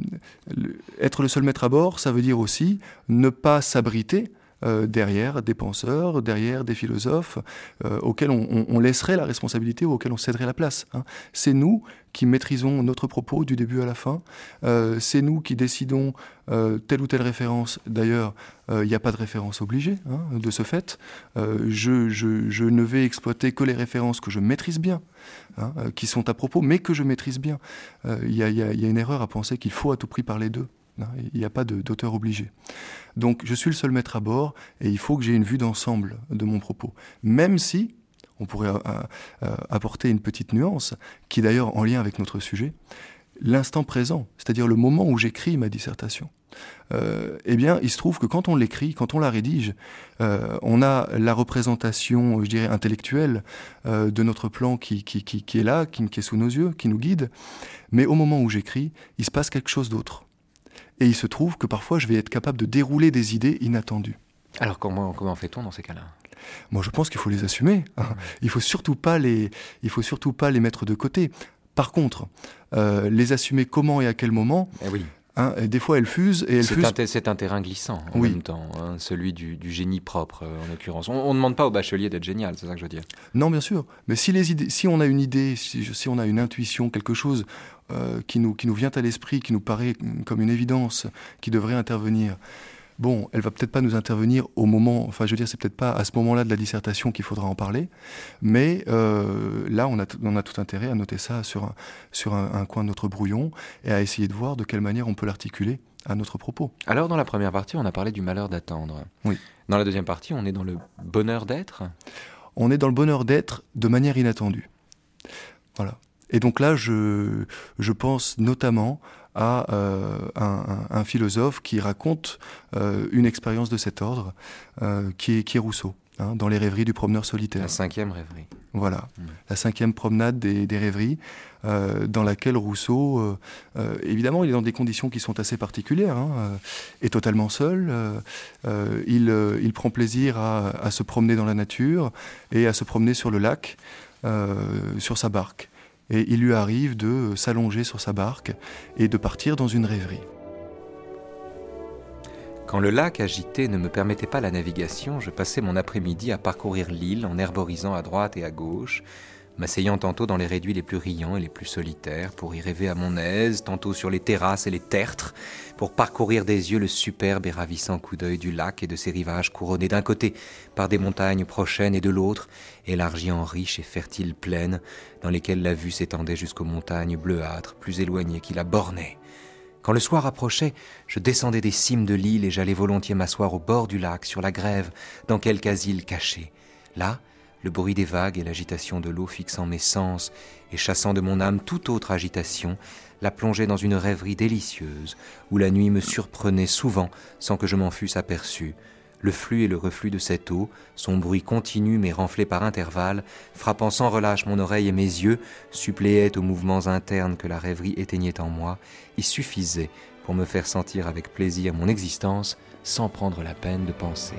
le, être le seul maître à bord, ça veut dire aussi ne pas s'abriter Euh, derrière des penseurs, derrière des philosophes euh, auxquels on, on, on laisserait la responsabilité ou auxquels on céderait la place. Hein. C'est nous qui maîtrisons notre propos du début à la fin. Euh, c'est nous qui décidons euh, telle ou telle référence. D'ailleurs, il euh, n'y a pas de référence obligée hein, de ce fait. Euh, je, je, je ne vais exploiter que les références que je maîtrise bien, hein, euh, qui sont à propos, mais que je maîtrise bien. Il euh, y, y, y a une erreur à penser qu'il faut à tout prix parler d'eux. Il n'y a pas de, d'auteur obligé. Donc je suis le seul maître à bord et il faut que j'ai une vue d'ensemble de mon propos. Même si, on pourrait euh, euh, apporter une petite nuance, qui est d'ailleurs en lien avec notre sujet, l'instant présent, c'est-à-dire le moment où j'écris ma dissertation. Euh, eh bien, il se trouve que quand on l'écrit, quand on la rédige, euh, on a la représentation, je dirais, intellectuelle euh, de notre plan qui, qui, qui, qui est là, qui, qui est sous nos yeux, qui nous guide. Mais au moment où j'écris, il se passe quelque chose d'autre. Et il se trouve que parfois, je vais être capable de dérouler des idées inattendues. Alors, comment, comment fait-on dans ces cas-là ? Moi, je pense qu'il faut les assumer. Mmh. Il ne faut surtout pas les, il faut surtout pas les mettre de côté. Par contre, euh, les assumer comment et à quel moment, eh oui. hein, et des fois, elles fusent. Et elles c'est, fusent... Un te- c'est un terrain glissant en oui. même temps, hein, celui du, du génie propre, euh, en l'occurrence. On ne demande pas au bachelier d'être génial, c'est ça que je veux dire. Non, bien sûr. Mais si, les idées, si on a une idée, si, si on a une intuition, quelque chose... Euh, qui, nous, qui nous vient à l'esprit, qui nous paraît comme une évidence, qui devrait intervenir. Bon, elle va peut-être pas nous intervenir au moment, enfin je veux dire, c'est peut-être pas à ce moment-là de la dissertation qu'il faudra en parler, mais euh, là on a, t- on a tout intérêt à noter ça sur, un, sur un, un coin de notre brouillon et à essayer de voir de quelle manière on peut l'articuler à notre propos. Alors dans la première partie, on a parlé du malheur d'attendre. Oui. Dans la deuxième partie, on est dans le bonheur d'être ? On est dans le bonheur d'être de manière inattendue. Voilà. Et donc là, je, je pense notamment à euh, un, un, un philosophe qui raconte euh, une expérience de cet ordre, euh, qui, est, qui est Rousseau, hein, dans les rêveries du promeneur solitaire. La cinquième rêverie. Voilà, mmh. la cinquième promenade des, des rêveries, euh, dans laquelle Rousseau, euh, euh, évidemment, il est dans des conditions qui sont assez particulières, hein, euh, est totalement seul, euh, euh, il, euh, il prend plaisir à, à se promener dans la nature et à se promener sur le lac, euh, sur sa barque. Et il lui arrive de s'allonger sur sa barque et de partir dans une rêverie. Quand le lac agité ne me permettait pas la navigation, je passais mon après-midi à parcourir l'île en herborisant à droite et à gauche, m'asseyant tantôt dans les réduits les plus riants et les plus solitaires pour y rêver à mon aise, tantôt sur les terrasses et les tertres, pour parcourir des yeux le superbe et ravissant coup d'œil du lac et de ses rivages couronnés d'un côté par des montagnes prochaines et de l'autre, élargies en riches et fertiles plaines, dans lesquelles la vue s'étendait jusqu'aux montagnes bleuâtres, plus éloignées qui la bornaient. Quand le soir approchait, je descendais des cimes de l'île et j'allais volontiers m'asseoir au bord du lac, sur la grève, dans quelque asile caché. Là, le bruit des vagues et l'agitation de l'eau fixant mes sens et chassant de mon âme toute autre agitation, la plongeait dans une rêverie délicieuse, où la nuit me surprenait souvent sans que je m'en fusse aperçu. Le flux et le reflux de cette eau, son bruit continu mais renflé par intervalles, frappant sans relâche mon oreille et mes yeux, suppléait aux mouvements internes que la rêverie éteignait en moi, et suffisait pour me faire sentir avec plaisir mon existence sans prendre la peine de penser.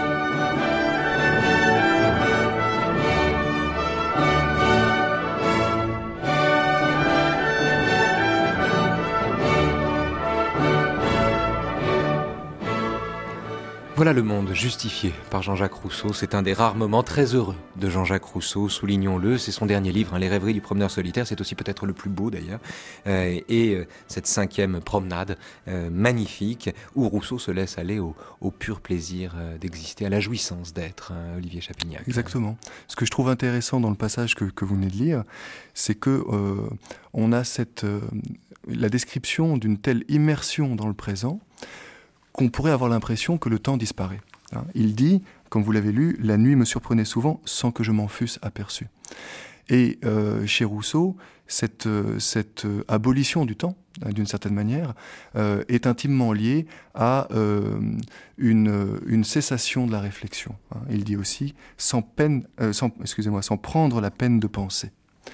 Voilà le monde justifié par Jean-Jacques Rousseau. C'est un des rares moments très heureux de Jean-Jacques Rousseau, soulignons-le. C'est son dernier livre, hein, Les rêveries du promeneur solitaire. C'est aussi peut-être le plus beau d'ailleurs. Euh, et euh, cette cinquième promenade euh, magnifique où Rousseau se laisse aller au, au pur plaisir euh, d'exister, à la jouissance d'être, hein, Olivier Chapignac. Exactement. Ce que je trouve intéressant dans le passage que, que vous venez de lire, c'est que euh, on a cette, euh, la description d'une telle immersion dans le présent qu'on pourrait avoir l'impression que le temps disparaît. Il dit, comme vous l'avez lu, « La nuit me surprenait souvent sans que je m'en fusse aperçu ». Et euh, chez Rousseau, cette, cette abolition du temps, d'une certaine manière, euh, est intimement liée à euh, une, une cessation de la réflexion. Il dit aussi « sans peine, euh, sans, excusez-moi, sans prendre la peine de penser ».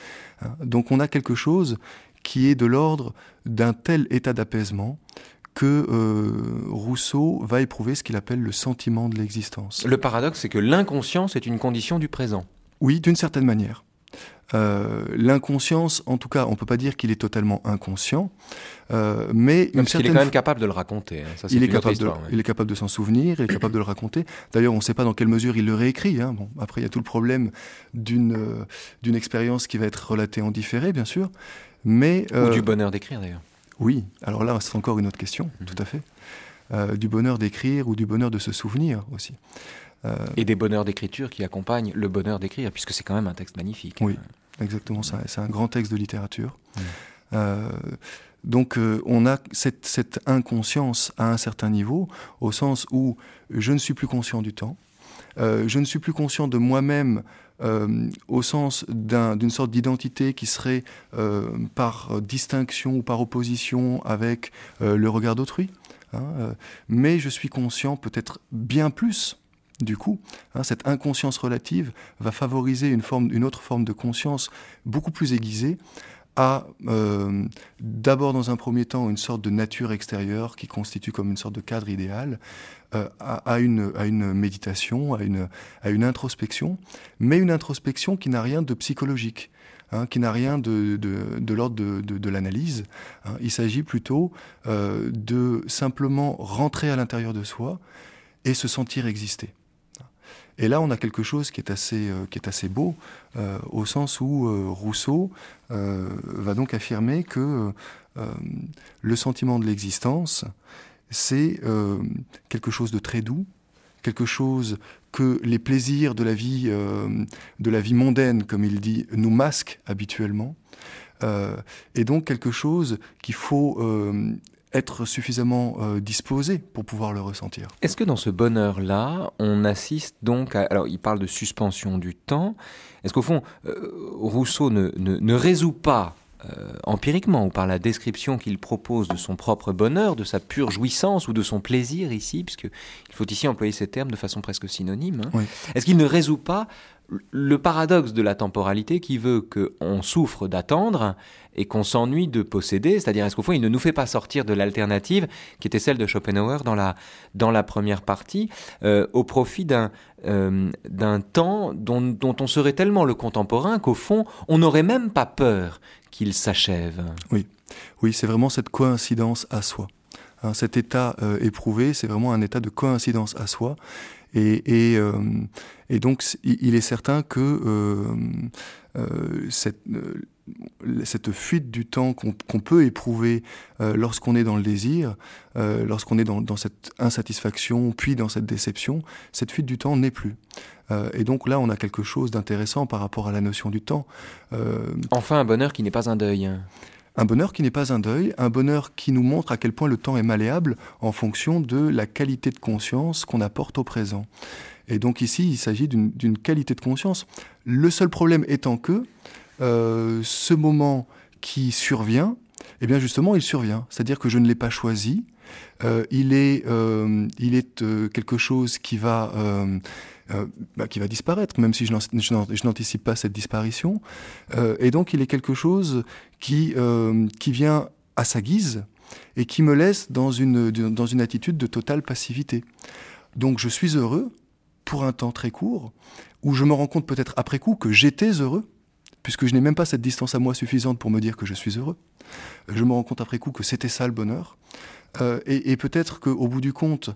Donc on a quelque chose qui est de l'ordre d'un tel état d'apaisement que euh, Rousseau va éprouver ce qu'il appelle le sentiment de l'existence. Le paradoxe, c'est que l'inconscience est une condition du présent. Oui, d'une certaine manière. Euh, l'inconscience, en tout cas, on ne peut pas dire qu'il est totalement inconscient, euh, mais... Même parce qu'il est quand même capable de le raconter. Hein. Ça, c'est il, est une autre capable histoire, de, ouais. il est capable de s'en souvenir, il est capable de le raconter. D'ailleurs, on ne sait pas dans quelle mesure il le réécrit. Hein. Bon, après, il y a tout le problème d'une, euh, d'une expérience qui va être relatée en différé, bien sûr. Mais, euh, Ou du bonheur d'écrire, d'ailleurs. Oui, alors là, c'est encore une autre question, mmh. tout à fait. Euh, du bonheur d'écrire ou du bonheur de se souvenir aussi. Euh... Et des bonheurs d'écriture qui accompagnent le bonheur d'écrire, puisque c'est quand même un texte magnifique. Oui, exactement, mmh. ça. C'est un grand texte de littérature. Mmh. Euh, donc, euh, on a cette, cette inconscience à un certain niveau, au sens où je ne suis plus conscient du temps, euh, je ne suis plus conscient de moi-même, Euh, au sens d'un, d'une sorte d'identité qui serait euh, par distinction ou par opposition avec euh, le regard d'autrui. Hein, euh, mais je suis conscient peut-être bien plus, du coup. Hein, cette inconscience relative va favoriser une, forme, une autre forme de conscience beaucoup plus aiguisée, à euh, d'abord dans un premier temps une sorte de nature extérieure qui constitue comme une sorte de cadre idéal, euh, à, à, une, à une méditation, à une, à une introspection, mais une introspection qui n'a rien de psychologique, hein, qui n'a rien de, de, de l'ordre de, de, de l'analyse. Hein. Il s'agit plutôt euh, de simplement rentrer à l'intérieur de soi et se sentir exister. Et là, on a quelque chose qui est assez, euh, qui est assez beau, euh, au sens où euh, Rousseau euh, va donc affirmer que euh, le sentiment de l'existence, c'est euh, quelque chose de très doux, quelque chose que les plaisirs de la vie, euh, de la vie mondaine, comme il dit, nous masquent habituellement, euh, et donc quelque chose qu'il faut euh, être suffisamment euh, disposé pour pouvoir le ressentir. Est-ce que dans ce bonheur-là, on assiste donc à... Alors, il parle de suspension du temps. Est-ce qu'au fond, euh, Rousseau ne, ne, ne résout pas euh, empiriquement ou par la description qu'il propose de son propre bonheur, de sa pure jouissance ou de son plaisir ici, puisqu'il faut ici employer ces termes de façon presque synonyme, hein. Oui. Est-ce qu'il ne résout pas le paradoxe de la temporalité qui veut qu'on souffre d'attendre et qu'on s'ennuie de posséder, c'est-à-dire est-ce qu'au fond il ne nous fait pas sortir de l'alternative qui était celle de Schopenhauer dans la, dans la première partie, euh, au profit d'un, euh, d'un temps dont, dont on serait tellement le contemporain qu'au fond on n'aurait même pas peur qu'il s'achève. Oui, oui, c'est vraiment cette coïncidence à soi. Hein, cet état euh, éprouvé, c'est vraiment un état de coïncidence à soi. Et, et, euh, et donc, il est certain que euh, euh, cette, euh, cette fuite du temps qu'on, qu'on peut éprouver euh, lorsqu'on est dans le désir, euh, lorsqu'on est dans, dans cette insatisfaction, puis dans cette déception, cette fuite du temps n'est plus. Euh, et donc là, on a quelque chose d'intéressant par rapport à la notion du temps. Euh, enfin, un bonheur qui n'est pas un deuil. Un bonheur qui n'est pas un deuil, un bonheur qui nous montre à quel point le temps est malléable en fonction de la qualité de conscience qu'on apporte au présent. Et donc ici, il s'agit d'une, d'une qualité de conscience. Le seul problème étant que euh, ce moment qui survient, eh bien justement, il survient. C'est-à-dire que je ne l'ai pas choisi. Euh, il est, euh, il est euh, quelque chose qui va... Euh, Euh, bah, qui va disparaître, même si je, je, je n'anticipe pas cette disparition. Euh, et donc, il est quelque chose qui, euh, qui vient à sa guise et qui me laisse dans une, dans une attitude de totale passivité. Donc, je suis heureux pour un temps très court, où je me rends compte peut-être après coup que j'étais heureux, puisque je n'ai même pas cette distance à moi suffisante pour me dire que je suis heureux. Je me rends compte après coup que c'était ça le bonheur. Euh, et, et peut-être qu'au bout du compte,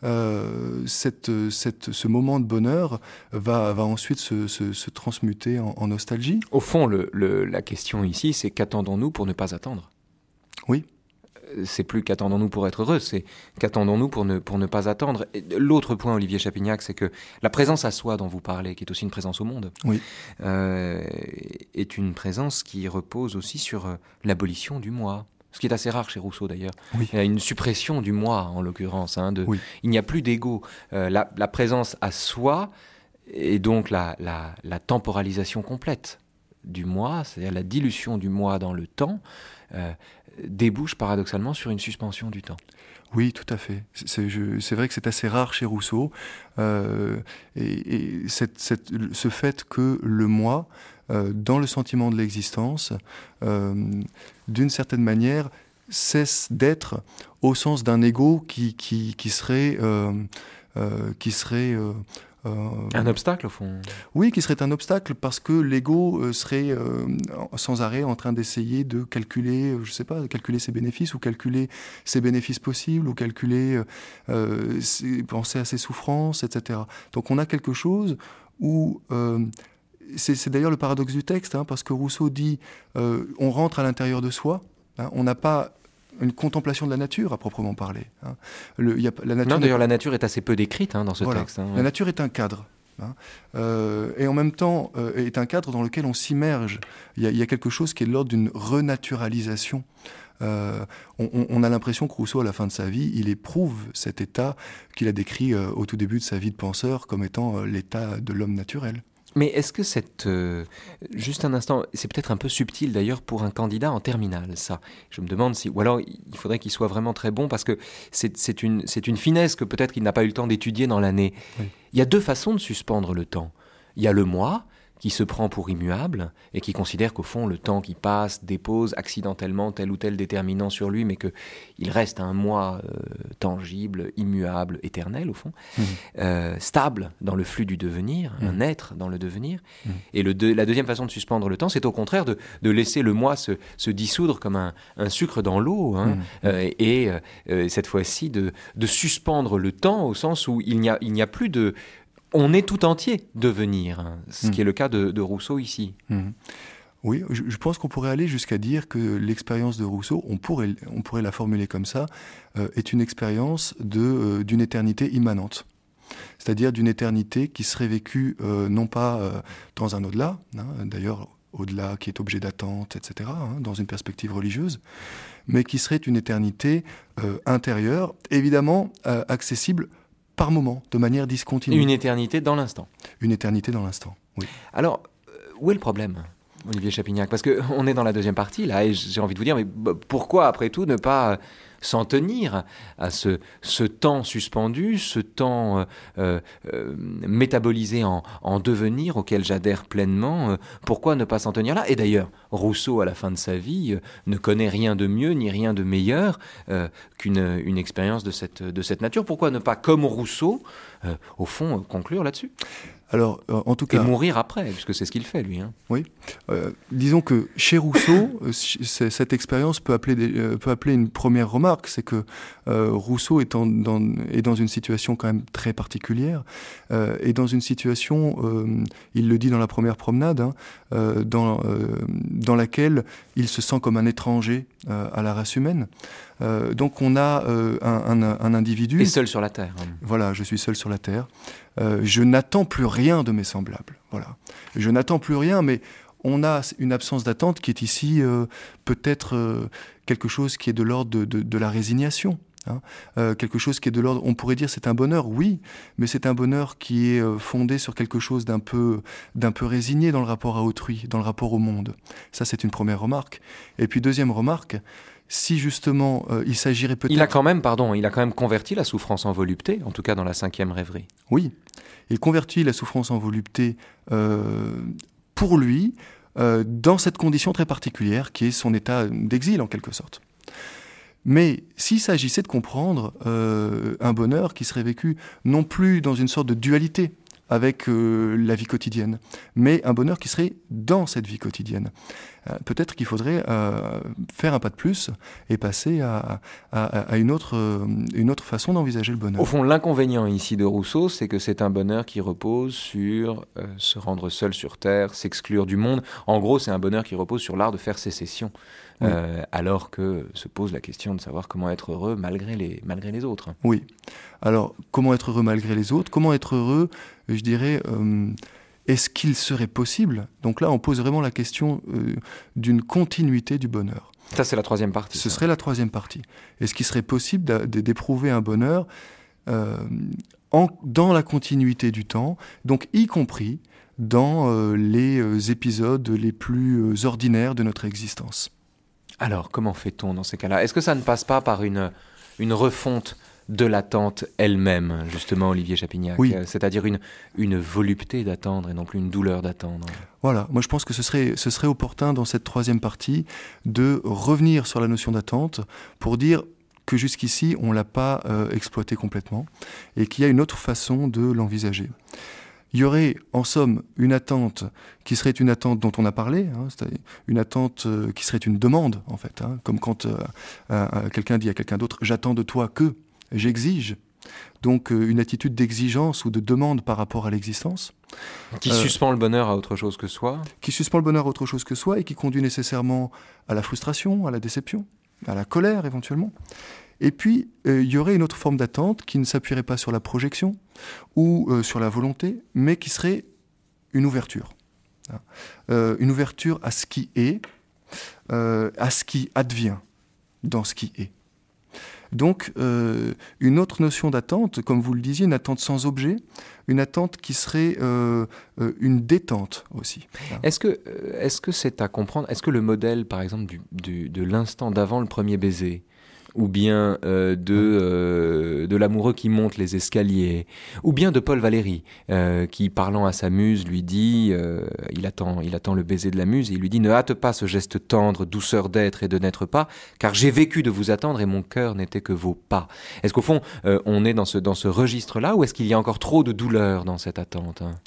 Euh, cette, cette, ce moment de bonheur va, va ensuite se, se, se transmuter en, en nostalgie. Au fond, le, le, la question ici, c'est qu'attendons-nous pour ne pas attendre ? Oui. C'est plus qu'attendons-nous pour être heureux, c'est qu'attendons-nous pour ne, pour ne pas attendre. Et l'autre point, Olivier Chapignac, c'est que la présence à soi dont vous parlez, qui est aussi une présence au monde, oui. euh, est une présence qui repose aussi sur l'abolition du moi. Ce qui est assez rare chez Rousseau d'ailleurs. Oui. Il y a une suppression du moi en l'occurrence. Hein, de, oui. Il n'y a plus d'ego. Euh, la, la présence à soi et donc la, la, la temporalisation complète du moi, c'est-à-dire la dilution du moi dans le temps, euh, débouche paradoxalement sur une suspension du temps. Oui, tout à fait. C'est, je, c'est vrai que c'est assez rare chez Rousseau. Euh, et et cette, cette, ce fait que le moi, euh, dans le sentiment de l'existence, euh, d'une certaine manière, cesse d'être au sens d'un ego qui, qui, qui serait... Euh, euh, qui serait euh, Euh, un obstacle au fond. Oui, qui serait un obstacle parce que l'ego euh, serait euh, sans arrêt en train d'essayer de calculer, je sais pas, calculer ses bénéfices ou calculer ses bénéfices possibles ou calculer, euh, ses, penser à ses souffrances, et cetera. Donc on a quelque chose où euh, c'est, c'est d'ailleurs le paradoxe du texte, hein, parce que Rousseau dit euh, on rentre à l'intérieur de soi, hein, on n'a pas une contemplation de la nature à proprement parler. Hein. Le, y a, la nature non, d'ailleurs, la nature est assez peu décrite hein, dans ce voilà. texte. Hein, ouais. La nature est un cadre. Hein. Euh, et en même temps, euh, est un cadre dans lequel on s'immerge. Il y, y a quelque chose qui est de l'ordre d'une renaturalisation. Euh, on, on a l'impression que Rousseau, à la fin de sa vie, il éprouve cet état qu'il a décrit euh, au tout début de sa vie de penseur comme étant euh, l'état de l'homme naturel. Mais est-ce que cette... Euh, juste un instant, c'est peut-être un peu subtil d'ailleurs pour un candidat en terminale, ça. Je me demande si... Ou alors, il faudrait qu'il soit vraiment très bon parce que c'est, c'est, une, c'est une finesse que peut-être qu'il n'a pas eu le temps d'étudier dans l'année. Oui. Il y a deux façons de suspendre le temps. Il y a le moi, qui se prend pour immuable et qui considère qu'au fond, le temps qui passe dépose accidentellement tel ou tel déterminant sur lui, mais qu'il reste un moi euh, tangible, immuable, éternel, au fond, mmh. euh, stable dans le flux du devenir, mmh. un être dans le devenir. Mmh. Et le de, la deuxième façon de suspendre le temps, c'est au contraire de, de laisser le moi se, se dissoudre comme un, un sucre dans l'eau, hein, mmh. euh, et euh, cette fois-ci de, de suspendre le temps au sens où il n'y a, il n'y a plus de... On est tout entier devenir, hein, ce mmh. qui est le cas de, de Rousseau ici. Mmh. Oui, je, je pense qu'on pourrait aller jusqu'à dire que l'expérience de Rousseau, on pourrait, on pourrait la formuler comme ça, euh, est une expérience de, euh, d'une éternité immanente. C'est-à-dire d'une éternité qui serait vécue euh, non pas euh, dans un au-delà, hein, d'ailleurs au-delà qui est objet d'attente, et cetera, hein, dans une perspective religieuse, mais qui serait une éternité euh, intérieure, évidemment euh, accessible par moment, de manière discontinue. Une éternité dans l'instant. Une éternité dans l'instant, oui. Alors, euh, où est le problème, Olivier Chapignac? Parce qu'on est dans la deuxième partie, là, et j'ai envie de vous dire, mais pourquoi, après tout, ne pas s'en tenir à ce, ce temps suspendu, ce temps euh, euh, métabolisé en, en devenir, auquel j'adhère pleinement? euh, Pourquoi ne pas s'en tenir là? Et d'ailleurs, Rousseau, à la fin de sa vie, euh, ne connaît rien de mieux ni rien de meilleur euh, qu'une une expérience de cette, de cette nature. Pourquoi ne pas, comme Rousseau, euh, au fond, euh, conclure là-dessus? Alors, euh, en tout Et cas, mourir après, puisque c'est ce qu'il fait, lui. Hein. oui. Euh, disons que chez Rousseau, euh, c- cette expérience peut appeler, des, euh, peut appeler une première remarque, c'est que euh, Rousseau est, en, dans, est dans une situation quand même très particulière, euh, et dans une situation, euh, il le dit dans la première promenade, hein, euh, dans, euh, dans laquelle il se sent comme un étranger euh, à la race humaine. Euh, donc on a euh, un, un, un individu... Et seul sur la terre. Hein. Voilà, je suis seul sur la terre. Euh, je n'attends plus rien de mes semblables. Voilà. Je n'attends plus rien, mais on a une absence d'attente qui est ici euh, peut-être euh, quelque chose qui est de l'ordre de, de, de la résignation. Hein. Euh, quelque chose qui est de l'ordre, on pourrait dire c'est un bonheur, oui, mais c'est un bonheur qui est euh, fondé sur quelque chose d'un peu, d'un peu résigné dans le rapport à autrui, dans le rapport au monde. Ça, c'est une première remarque. Et puis deuxième remarque, si justement euh, il s'agirait peut-être... Il a quand même, pardon, il a quand même converti la souffrance en volupté, en tout cas dans la cinquième rêverie. Oui, il convertit la souffrance en volupté euh, pour lui euh, dans cette condition très particulière qui est son état d'exil en quelque sorte. Mais s'il s'agissait de comprendre euh, un bonheur qui serait vécu non plus dans une sorte de dualité avec euh, la vie quotidienne, mais un bonheur qui serait dans cette vie quotidienne. Euh, peut-être qu'il faudrait euh, faire un pas de plus et passer à, à, à une, autre, euh, une autre façon d'envisager le bonheur. Au fond, l'inconvénient ici de Rousseau, c'est que c'est un bonheur qui repose sur euh, se rendre seul sur terre, s'exclure du monde. En gros, c'est un bonheur qui repose sur l'art de faire sécession. Oui. Euh, alors que se pose la question de savoir comment être heureux malgré les, malgré les autres. Oui. Alors, comment être heureux malgré les autres? Comment être heureux, je dirais, euh, est-ce qu'il serait possible? Donc là, on pose vraiment la question euh, d'une continuité du bonheur. Ça, c'est la troisième partie. Ce ça. serait la troisième partie. Est-ce qu'il serait possible d'a- d'éprouver un bonheur euh, en, dans la continuité du temps, donc y compris dans euh, les euh, épisodes les plus euh, ordinaires de notre existence? Alors, comment fait-on dans ces cas-là? Est-ce que ça ne passe pas par une, une refonte de l'attente elle-même, justement, Olivier Chapignac? Oui. euh, C'est-à-dire une, une volupté d'attendre et non plus une douleur d'attendre. Voilà, moi je pense que ce serait, ce serait opportun dans cette troisième partie de revenir sur la notion d'attente pour dire que jusqu'ici on ne l'a pas euh, exploité complètement et qu'il y a une autre façon de l'envisager. Il y aurait en somme une attente qui serait une attente dont on a parlé, hein, c'est-à-dire une attente euh, qui serait une demande en fait, hein, comme quand euh, euh, quelqu'un dit à quelqu'un d'autre « j'attends de toi que », j'exige. Donc euh, une attitude d'exigence ou de demande par rapport à l'existence. Qui Euh, suspend le bonheur à autre chose que soi. Qui suspend le bonheur à autre chose que soi et qui conduit nécessairement à la frustration, à la déception, à la colère éventuellement. Et puis, euh, il y aurait une autre forme d'attente qui ne s'appuierait pas sur la projection ou euh, sur la volonté, mais qui serait une ouverture. Hein. Euh, une ouverture à ce qui est, euh, à ce qui advient dans ce qui est. Donc, euh, une autre notion d'attente, comme vous le disiez, une attente sans objet, une attente qui serait euh, euh, une détente aussi. Est-ce que, euh, est-ce que c'est à comprendre, est-ce que le modèle, par exemple, du, du, de l'instant d'avant le premier baiser, ou bien euh, de, euh, de l'amoureux qui monte les escaliers, ou bien de Paul Valéry, euh, qui, parlant à sa muse, lui dit, euh, il attend, il attend le baiser de la muse, et il lui dit « Ne hâte pas ce geste tendre, douceur d'être et de n'être pas, car j'ai vécu de vous attendre et mon cœur n'était que vos pas. » Est-ce qu'au fond, euh, on est dans ce, dans ce registre-là, ou est-ce qu'il y a encore trop de douleur dans cette attente, hein?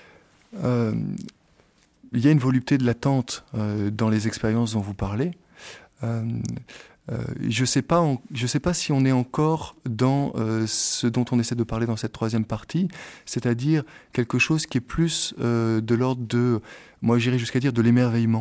euh, Il y a une volupté de l'attente euh, dans les expériences dont vous parlez. Euh, Euh, je ne sais pas, en, je sais pas si on est encore dans euh, ce dont on essaie de parler dans cette troisième partie, c'est-à-dire quelque chose qui est plus euh, de l'ordre de, moi j'irais jusqu'à dire de l'émerveillement.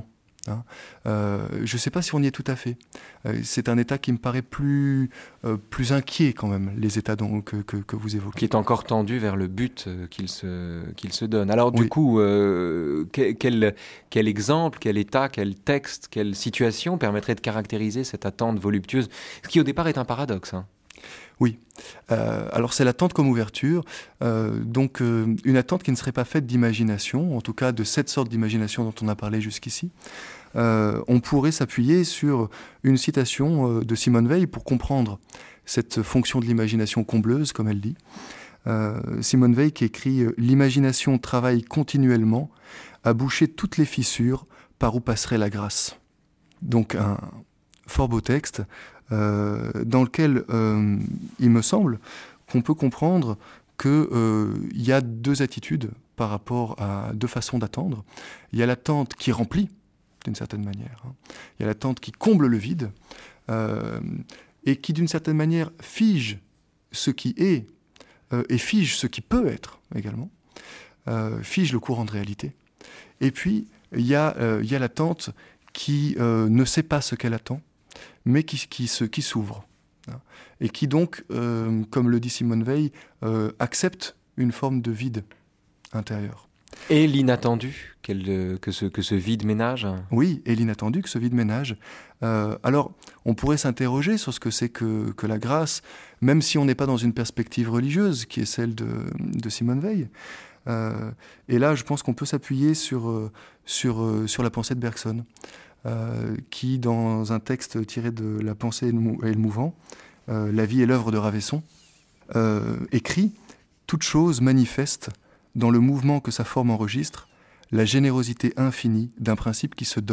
Hein. Euh, je ne sais pas si on y est tout à fait. Euh, c'est un état qui me paraît plus, euh, plus inquiet quand même, les états dont, que, que, que vous évoquez. Qui est encore tendu vers le but qu'il se, qu'il se donne. Alors du oui. coup, euh, quel, quel exemple, quel état, quel texte, quelle situation permettrait de caractériser cette attente voluptueuse, ce qui au départ est un paradoxe, hein. Oui. Euh, alors c'est l'attente comme ouverture, euh, donc euh, une attente qui ne serait pas faite d'imagination, en tout cas de cette sorte d'imagination dont on a parlé jusqu'ici. Euh, on pourrait s'appuyer sur une citation euh, de Simone Veil pour comprendre cette fonction de l'imagination combleuse, comme elle dit. Euh, Simone Veil qui écrit « L'imagination travaille continuellement à boucher toutes les fissures par où passerait la grâce ». Donc un fort beau texte euh, dans lequel euh, il me semble qu'on peut comprendre qu'il euh, y a deux attitudes par rapport à deux façons d'attendre. Il y a l'attente qui remplit, d'une certaine manière. Hein. Il y a l'attente qui comble le vide euh, et qui, d'une certaine manière, fige ce qui est euh, et fige ce qui peut être également, euh, fige le courant de réalité. Et puis, il y a, euh, il y a l'attente qui euh, ne sait pas ce qu'elle attend, mais qui, qui, se, qui s'ouvre. Hein, et qui donc, euh, comme le dit Simone Veil, euh, accepte une forme de vide intérieur. Et l'inattendu que ce, que ce vide ménage. Oui, et l'inattendu que ce vide ménage. Euh, alors, on pourrait s'interroger sur ce que c'est que, que la grâce, même si on n'est pas dans une perspective religieuse, qui est celle de, de Simone Veil. Euh, et là, je pense qu'on peut s'appuyer sur, sur, sur la pensée de Bergson, euh, qui, dans un texte tiré de La pensée et le mouvant, euh, La vie et l'œuvre de Ravesson, euh, écrit « Toute chose manifeste dans le mouvement que sa forme enregistre, la générosité infinie d'un principe qui se donne. »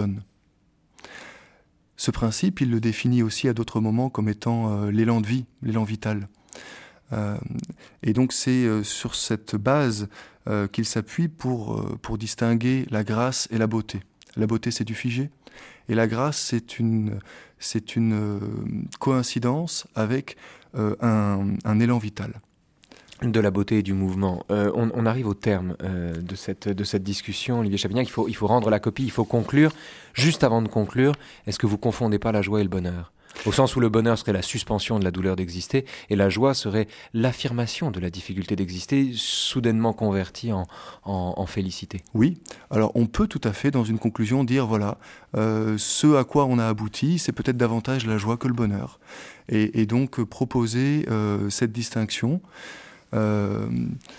Ce principe, il le définit aussi à d'autres moments comme étant euh, l'élan de vie, l'élan vital. Euh, et donc c'est euh, sur cette base euh, qu'il s'appuie pour, euh, pour distinguer la grâce et la beauté. La beauté, c'est du figé, et la grâce, c'est une, c'est une euh, coïncidence avec euh, un, un élan vital. De la beauté et du mouvement. Euh, on, on arrive au terme euh, de, cette, de cette discussion, Olivier Chapignac. Il faut, il faut rendre la copie, il faut conclure. Juste avant de conclure, est-ce que vous ne confondez pas la joie et le bonheur ? Au sens où le bonheur serait la suspension de la douleur d'exister et la joie serait l'affirmation de la difficulté d'exister, soudainement convertie en, en, en félicité. Oui, alors on peut tout à fait dans une conclusion dire voilà, euh, ce à quoi on a abouti, c'est peut-être davantage la joie que le bonheur. Et, et donc proposer euh, cette distinction euh,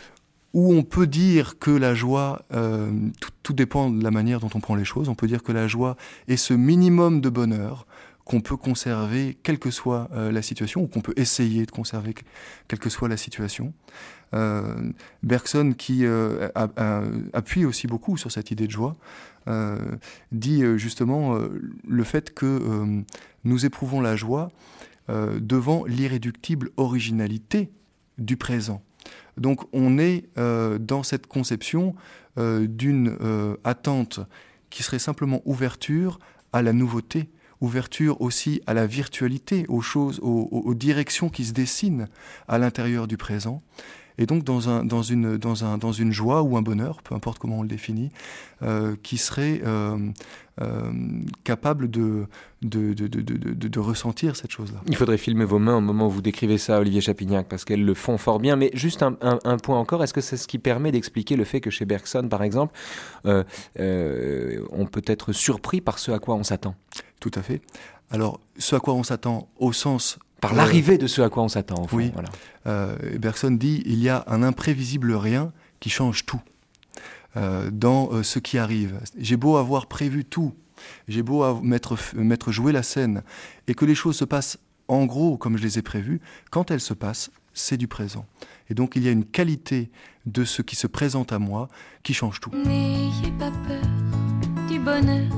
où on peut dire que la joie, euh, tout, tout dépend de la manière dont on prend les choses, on peut dire que la joie est ce minimum de bonheur qu'on peut conserver quelle que soit euh, la situation, ou qu'on peut essayer de conserver quelle que soit la situation. Euh, Bergson, qui euh, a, a, appuie aussi beaucoup sur cette idée de joie, euh, dit euh, justement euh, le fait que euh, nous éprouvons la joie euh, devant l'irréductible originalité du présent. Donc on est euh, dans cette conception euh, d'une euh, attente qui serait simplement ouverture à la nouveauté, ouverture aussi à la virtualité, aux choses, aux, aux directions qui se dessinent à l'intérieur du présent. Et donc dans, un, dans, une, dans, un, dans une joie ou un bonheur, peu importe comment on le définit, euh, qui serait euh, euh, capable de, de, de, de, de, de, de ressentir cette chose-là. Il faudrait filmer vos mains au moment où vous décrivez ça, Olivier Chapignac, parce qu'elles le font fort bien. Mais juste un, un, un point encore, est-ce que c'est ce qui permet d'expliquer le fait que chez Bergson, par exemple, euh, euh, on peut être surpris par ce à quoi on s'attend ? Tout à fait. Alors, ce à quoi on s'attend au sens... Par l'arrivée de ce à quoi on s'attend, au fond. Oui. Voilà. Euh, Bergson dit il y a un imprévisible rien qui change tout euh, dans euh, ce qui arrive. J'ai beau avoir prévu tout, j'ai beau avoir, mettre, mettre joué la scène, et que les choses se passent en gros comme je les ai prévues, quand elles se passent, c'est du présent. Et donc il y a une qualité de ce qui se présente à moi qui change tout. N'ayez pas peur du bonheur,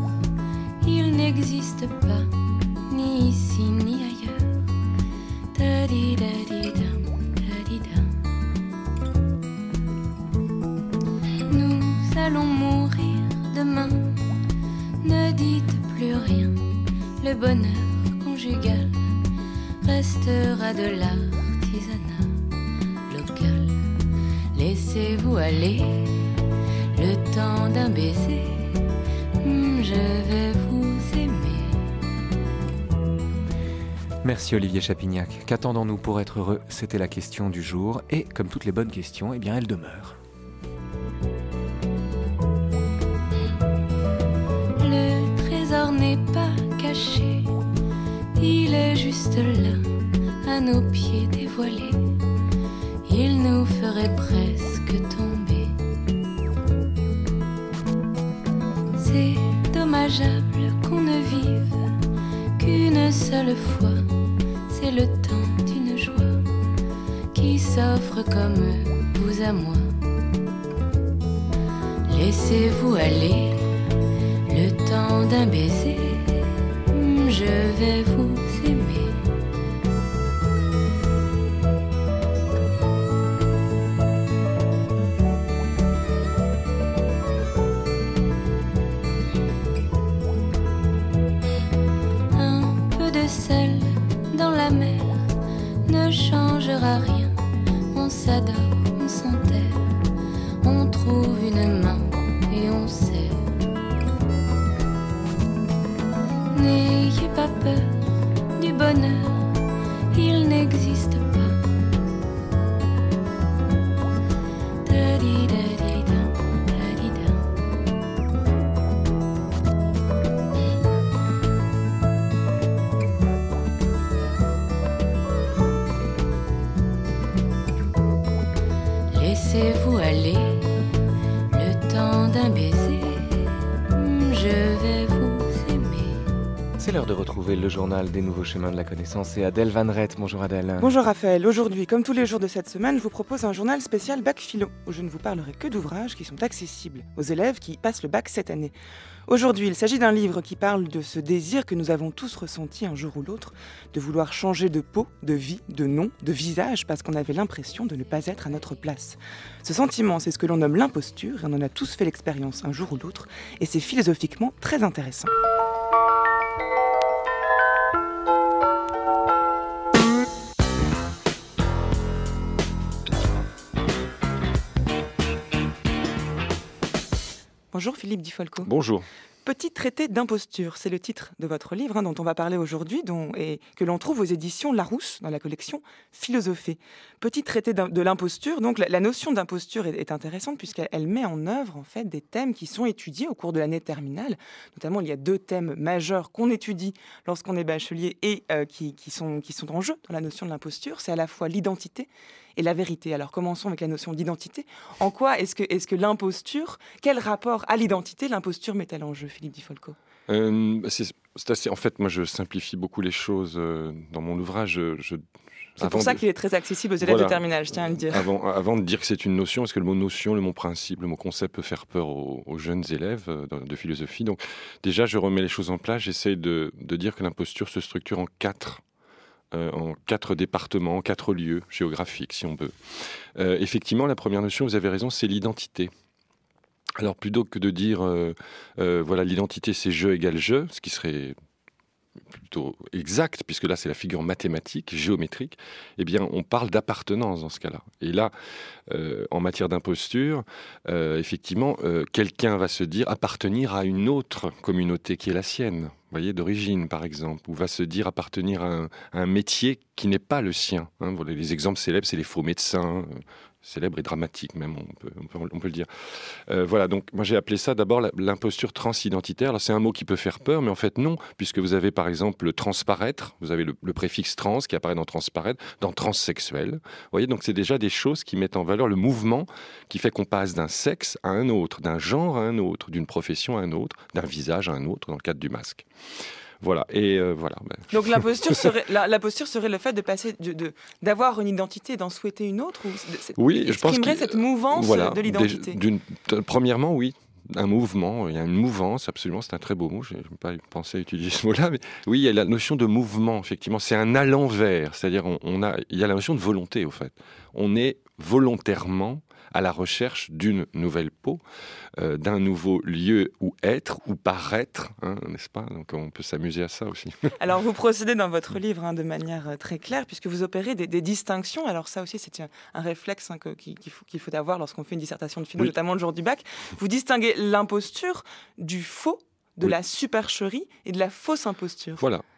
il n'existe pas, ni ici ni ailleurs. Nous allons mourir demain, ne dites plus rien. Le bonheur conjugal restera de l'artisanat local. Laissez-vous aller, le temps d'un baiser, je vais vous Merci Olivier Chapignac. Qu'attendons-nous pour être heureux? C'était la question du jour. Et comme toutes les bonnes questions, eh bien, elle demeure. Le trésor n'est pas caché, il est juste là, à nos pieds dévoilés. Il nous ferait presque tomber. C'est dommageable qu'on ne vive qu'une seule fois. C'est le temps d'une joie qui s'offre comme vous à moi. Laissez-vous aller, le temps d'un baiser, je vais vous aimer. Seul dans la mer ne changera rien. On s'adore, on s'enterre, on trouve une main et on serre. N'ayez pas peur du bonheur, il n'existe pas. Laissez-vous aller, le temps d'un baiser, je vais vous aimer. C'est l'heure de retrouver le journal des nouveaux chemins de la connaissance et Adèle Van Rett. Bonjour Adèle. Bonjour Raphaël. Aujourd'hui, comme tous les jours de cette semaine, je vous propose un journal spécial Bac Philo, où je ne vous parlerai que d'ouvrages qui sont accessibles aux élèves qui passent le bac cette année. Aujourd'hui, il s'agit d'un livre qui parle de ce désir que nous avons tous ressenti un jour ou l'autre, de vouloir changer de peau, de vie, de nom, de visage, parce qu'on avait l'impression de ne pas être à notre place. Ce sentiment, c'est ce que l'on nomme l'imposture, et on en a tous fait l'expérience un jour ou l'autre, et c'est philosophiquement très intéressant. Bonjour Philippe Di Folco. Bonjour. Petit traité d'imposture, c'est le titre de votre livre hein, dont on va parler aujourd'hui dont, et que l'on trouve aux éditions Larousse dans la collection Philosophée. Petit traité de l'imposture, donc la, la notion d'imposture est, est intéressante puisqu'elle met en œuvre en fait des thèmes qui sont étudiés au cours de l'année terminale. Notamment, il y a deux thèmes majeurs qu'on étudie lorsqu'on est bachelier et euh, qui, qui, sont, qui sont en jeu dans la notion de l'imposture. C'est à la fois l'identité et la vérité. Alors commençons avec la notion d'identité. En quoi est-ce que, est-ce que l'imposture, quel rapport à l'identité l'imposture met-elle en jeu, Philippe Di Folco? euh, c'est, c'est assez, En fait, moi je simplifie beaucoup les choses euh, dans mon ouvrage. Je, je, c'est pour ça de... qu'il est très accessible aux élèves voilà, de terminale, je tiens à le dire. Avant, avant de dire que c'est une notion, parce que le mot notion, le mot principe, le mot concept peut faire peur aux, aux jeunes élèves de, de philosophie. Donc déjà, je remets les choses en place. J'essaie de, de dire que l'imposture se structure en quatre Euh, en quatre départements, en quatre lieux géographiques, si on peut. Euh, effectivement, la première notion, vous avez raison, c'est l'identité. Alors, plutôt que de dire, euh, euh, voilà, l'identité, c'est je égale je, ce qui serait plutôt exact, puisque là, c'est la figure mathématique, géométrique, eh bien, on parle d'appartenance dans ce cas-là. Et là, euh, en matière d'imposture, euh, effectivement, euh, quelqu'un va se dire appartenir à une autre communauté qui est la sienne, vous voyez, d'origine, par exemple, ou va se dire appartenir à un, à un métier qui n'est pas le sien. Hein. Voilà, les exemples célèbres, c'est les faux médecins, euh, célèbres et dramatiques même, on peut, on peut, on peut le dire. Euh, voilà, donc moi j'ai appelé ça d'abord la, l'imposture transidentitaire. Alors c'est un mot qui peut faire peur, mais en fait non, puisque vous avez par exemple le transparaître, vous avez le, le préfixe trans qui apparaît dans transparaître, dans transsexuel. Vous voyez, donc c'est déjà des choses qui mettent en valeur le mouvement qui fait qu'on passe d'un sexe à un autre, d'un genre à un autre, d'une profession à un autre, d'un visage à un autre, dans le cadre du masque. Voilà, et euh, voilà. Donc la posture, serait, la, la posture serait le fait de passer, de, de, d'avoir une identité et d'en souhaiter une autre, ou de, oui, je pense que cette mouvance voilà, de l'identité. D'une, premièrement, oui, un mouvement, il y a une mouvance, absolument, c'est un très beau mot, je n'ai pas pensé à utiliser ce mot-là, mais oui, il y a la notion de mouvement, effectivement, c'est un allant vers, c'est-à-dire on, on a, il y a la notion de volonté, au fait. On est volontairement à la recherche d'une nouvelle peau, euh, d'un nouveau lieu où être, ou paraître, hein, n'est-ce pas? Donc on peut s'amuser à ça aussi. Alors vous procédez dans votre livre hein, de manière très claire, puisque vous opérez des, des distinctions. Alors ça aussi, c'est un, un réflexe hein, que, qu'il, faut, qu'il faut avoir lorsqu'on fait une dissertation de philo, oui. notamment le jour du bac. Vous distinguez l'imposture du faux, de oui. la supercherie et de la fausse imposture. Voilà.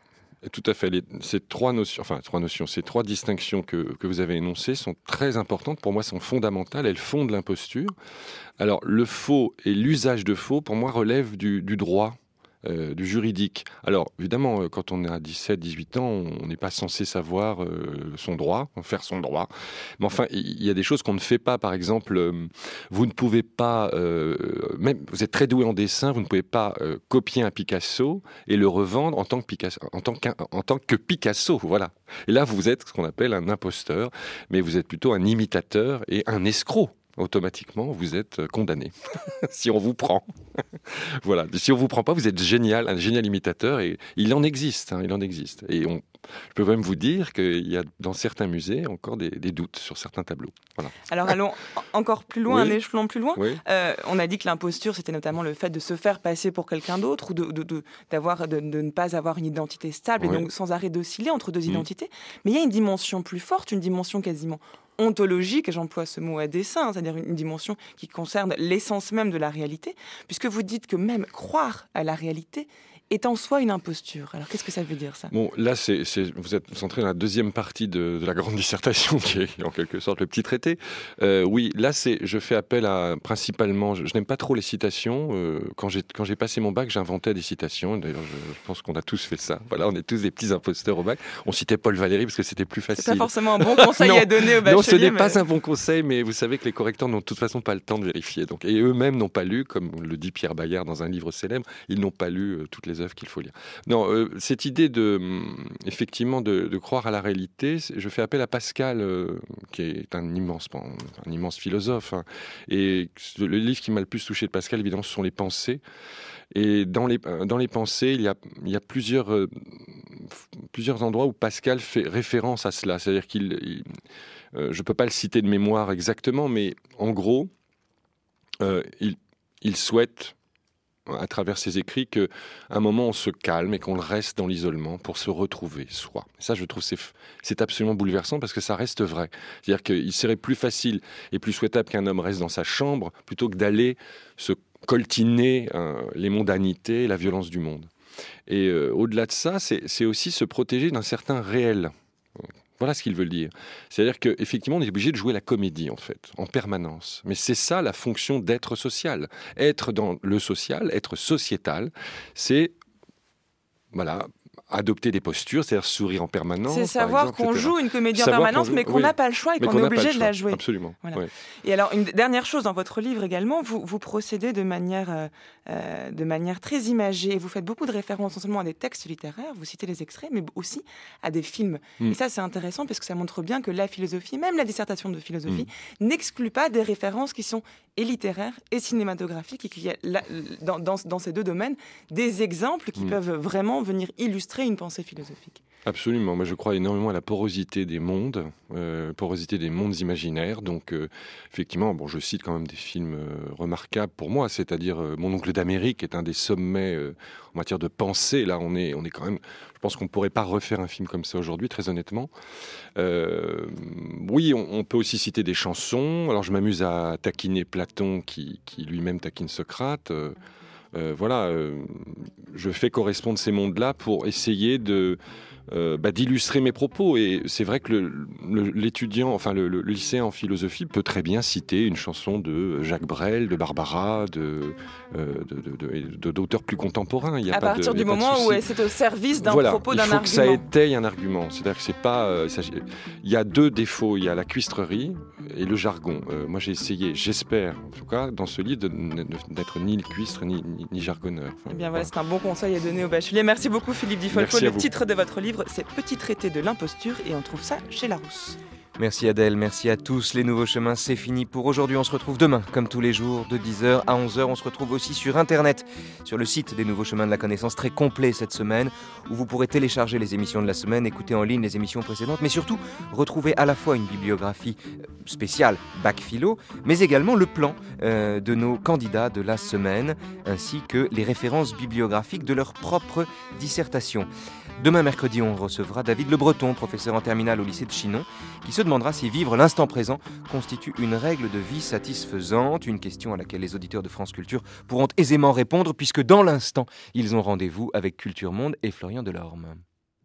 Tout à fait. Les, ces trois notions, enfin trois notions, ces trois distinctions que, que vous avez énoncées sont très importantes. Pour moi, sont fondamentales. Elles fondent l'imposture. Alors, le faux et l'usage de faux, pour moi, relèvent du, du droit. Euh, du juridique. Alors, évidemment, quand on a dix-sept, dix-huit ans, on n'est pas censé savoir euh, son droit, faire son droit. Mais enfin, il y a des choses qu'on ne fait pas. Par exemple, euh, vous ne pouvez pas, euh, même vous êtes très doué en dessin, vous ne pouvez pas euh, copier un Picasso et le revendre en tant que Picasso, en tant qu'un, en tant que Picasso, voilà. Et là, vous êtes ce qu'on appelle un imposteur, mais vous êtes plutôt un imitateur et un escroc. Automatiquement, vous êtes condamné si on vous prend. Voilà. Si on vous prend pas, vous êtes génial, un génial imitateur, et il en existe, hein, il en existe. Et on, je peux même vous dire qu'il y a dans certains musées encore des, des doutes sur certains tableaux. Voilà. Alors allons encore plus loin, oui. un échelon plus loin. Oui. Euh, on a dit que l'imposture, c'était notamment le fait de se faire passer pour quelqu'un d'autre ou de, de, de, d'avoir, de, de ne pas avoir une identité stable oui. et donc sans arrêt d'osciller entre deux mmh. identités. Mais il y a une dimension plus forte, une dimension quasiment ontologique, et j'emploie ce mot à dessein, c'est-à-dire une dimension qui concerne l'essence même de la réalité, puisque vous dites que même croire à la réalité est en soi une imposture. Alors qu'est-ce que ça veut dire, ça ? Bon, là, c'est, c'est, vous êtes centré dans la deuxième partie de, de la grande dissertation, qui est en quelque sorte le petit traité. Euh, oui, là, c'est, je fais appel à, principalement, je, je n'aime pas trop les citations. Euh, quand, j'ai, quand j'ai passé mon bac, j'inventais des citations. D'ailleurs, je, je pense qu'on a tous fait ça. Voilà, on est tous des petits imposteurs au bac. On citait Paul Valéry parce que c'était plus facile. C'est pas forcément un bon conseil à donner au bachelier. Non, ce n'est mais... pas un bon conseil, mais vous savez que les correcteurs n'ont de toute façon pas le temps de vérifier. Donc, et eux-mêmes n'ont pas lu, comme le dit Pierre Bayard dans un livre célèbre, ils n'ont pas lu euh, toutes les œuvres qu'il faut lire. Non, euh, cette idée de, effectivement, de, de croire à la réalité, je fais appel à Pascal, euh, qui est un immense, un immense philosophe. Hein, et le livre qui m'a le plus touché de Pascal, évidemment, ce sont les pensées. Et dans les, dans les pensées, il y a, il y a plusieurs, euh, plusieurs endroits où Pascal fait référence à cela. C'est-à-dire qu'il, il, euh, je ne peux pas le citer de mémoire exactement, mais en gros, euh, il, il souhaite, à travers ses écrits, qu'à un moment on se calme et qu'on reste dans l'isolement pour se retrouver soi. Ça, je trouve, c'est, c'est absolument bouleversant parce que ça reste vrai. C'est-à-dire qu'il serait plus facile et plus souhaitable qu'un homme reste dans sa chambre plutôt que d'aller se coltiner euh, les mondanités, la violence du monde. Et euh, au-delà de ça, c'est, c'est aussi se protéger d'un certain réel. Voilà ce qu'il veut dire. C'est-à-dire qu'effectivement, on est obligé de jouer la comédie, en fait, en permanence. Mais c'est ça la fonction d'être social. Être dans le social, être sociétal, c'est, voilà, adopter des postures, c'est-à-dire sourire en permanence. C'est savoir exemple, qu'on et cetera. joue une comédie savoir en permanence, qu'on, mais qu'on n'a oui, pas le choix et qu'on, qu'on est obligé de choix. la jouer. Absolument. Voilà. Oui. Et alors, une dernière chose dans votre livre également, vous, vous procédez de manière, euh, euh, de manière très imagée. Vous faites beaucoup de références non seulement à des textes littéraires, vous citez les extraits, mais aussi à des films. Mm. Et ça, c'est intéressant parce que ça montre bien que la philosophie, même la dissertation de philosophie, mm. n'exclut pas des références qui sont et littéraires et cinématographiques, et qu'il y a là, dans, dans, dans ces deux domaines des exemples qui mm. peuvent vraiment venir illustrer une pensée philosophique. Absolument. Moi, je crois énormément à la porosité des mondes, euh, porosité des mondes imaginaires. Donc, euh, effectivement, bon, je cite quand même des films euh, remarquables pour moi, c'est-à-dire euh, Mon oncle d'Amérique est un des sommets euh, en matière de pensée. Là, on est, on est quand même. Je pense qu'on ne pourrait pas refaire un film comme ça aujourd'hui, très honnêtement. Euh, oui, on, on peut aussi citer des chansons. Alors, je m'amuse à taquiner Platon, qui, qui lui-même taquine Socrate. Euh, euh, voilà, euh, je fais correspondre ces mondes-là pour essayer de Euh, bah, d'illustrer mes propos. Et c'est vrai que le, le, l'étudiant, enfin le, le lycéen en philosophie peut très bien citer une chanson de Jacques Brel, de Barbara, de, euh, de, de, de, de, d'auteurs plus contemporains. Il y a à pas partir de, du moment où c'est au service d'un voilà, propos, d'un argument. Il faut que ça étaye un argument. C'est-à-dire que c'est pas... Euh, ça, il y a deux défauts. Il y a la cuistrerie et le jargon. Euh, moi, j'ai essayé, j'espère, en tout cas, dans ce livre, de, de, d'être ni le cuistre, ni, ni, ni jargonneur. Enfin, eh bien, voilà, c'est un bon conseil à donner aux bacheliers. Merci beaucoup, Philippe Di Folco. Le titre de votre livre, c'est Petit traité de l'imposture, et on trouve ça chez Larousse. Merci Adèle, merci à tous. Les Nouveaux Chemins, c'est fini pour aujourd'hui. On se retrouve demain, comme tous les jours, de dix heures à onze heures. On se retrouve aussi sur Internet, sur le site des Nouveaux Chemins de la Connaissance, très complet cette semaine, où vous pourrez télécharger les émissions de la semaine, écouter en ligne les émissions précédentes, mais surtout retrouver à la fois une bibliographie spéciale Bac Philo, mais également le plan euh, de nos candidats de la semaine, ainsi que les références bibliographiques de leur propre dissertation. Demain mercredi, on recevra David Le Breton, professeur en terminale au lycée de Chinon, qui se demandera si vivre l'instant présent constitue une règle de vie satisfaisante, une question à laquelle les auditeurs de France Culture pourront aisément répondre, puisque dans l'instant, ils ont rendez-vous avec Culture Monde et Florian Delorme.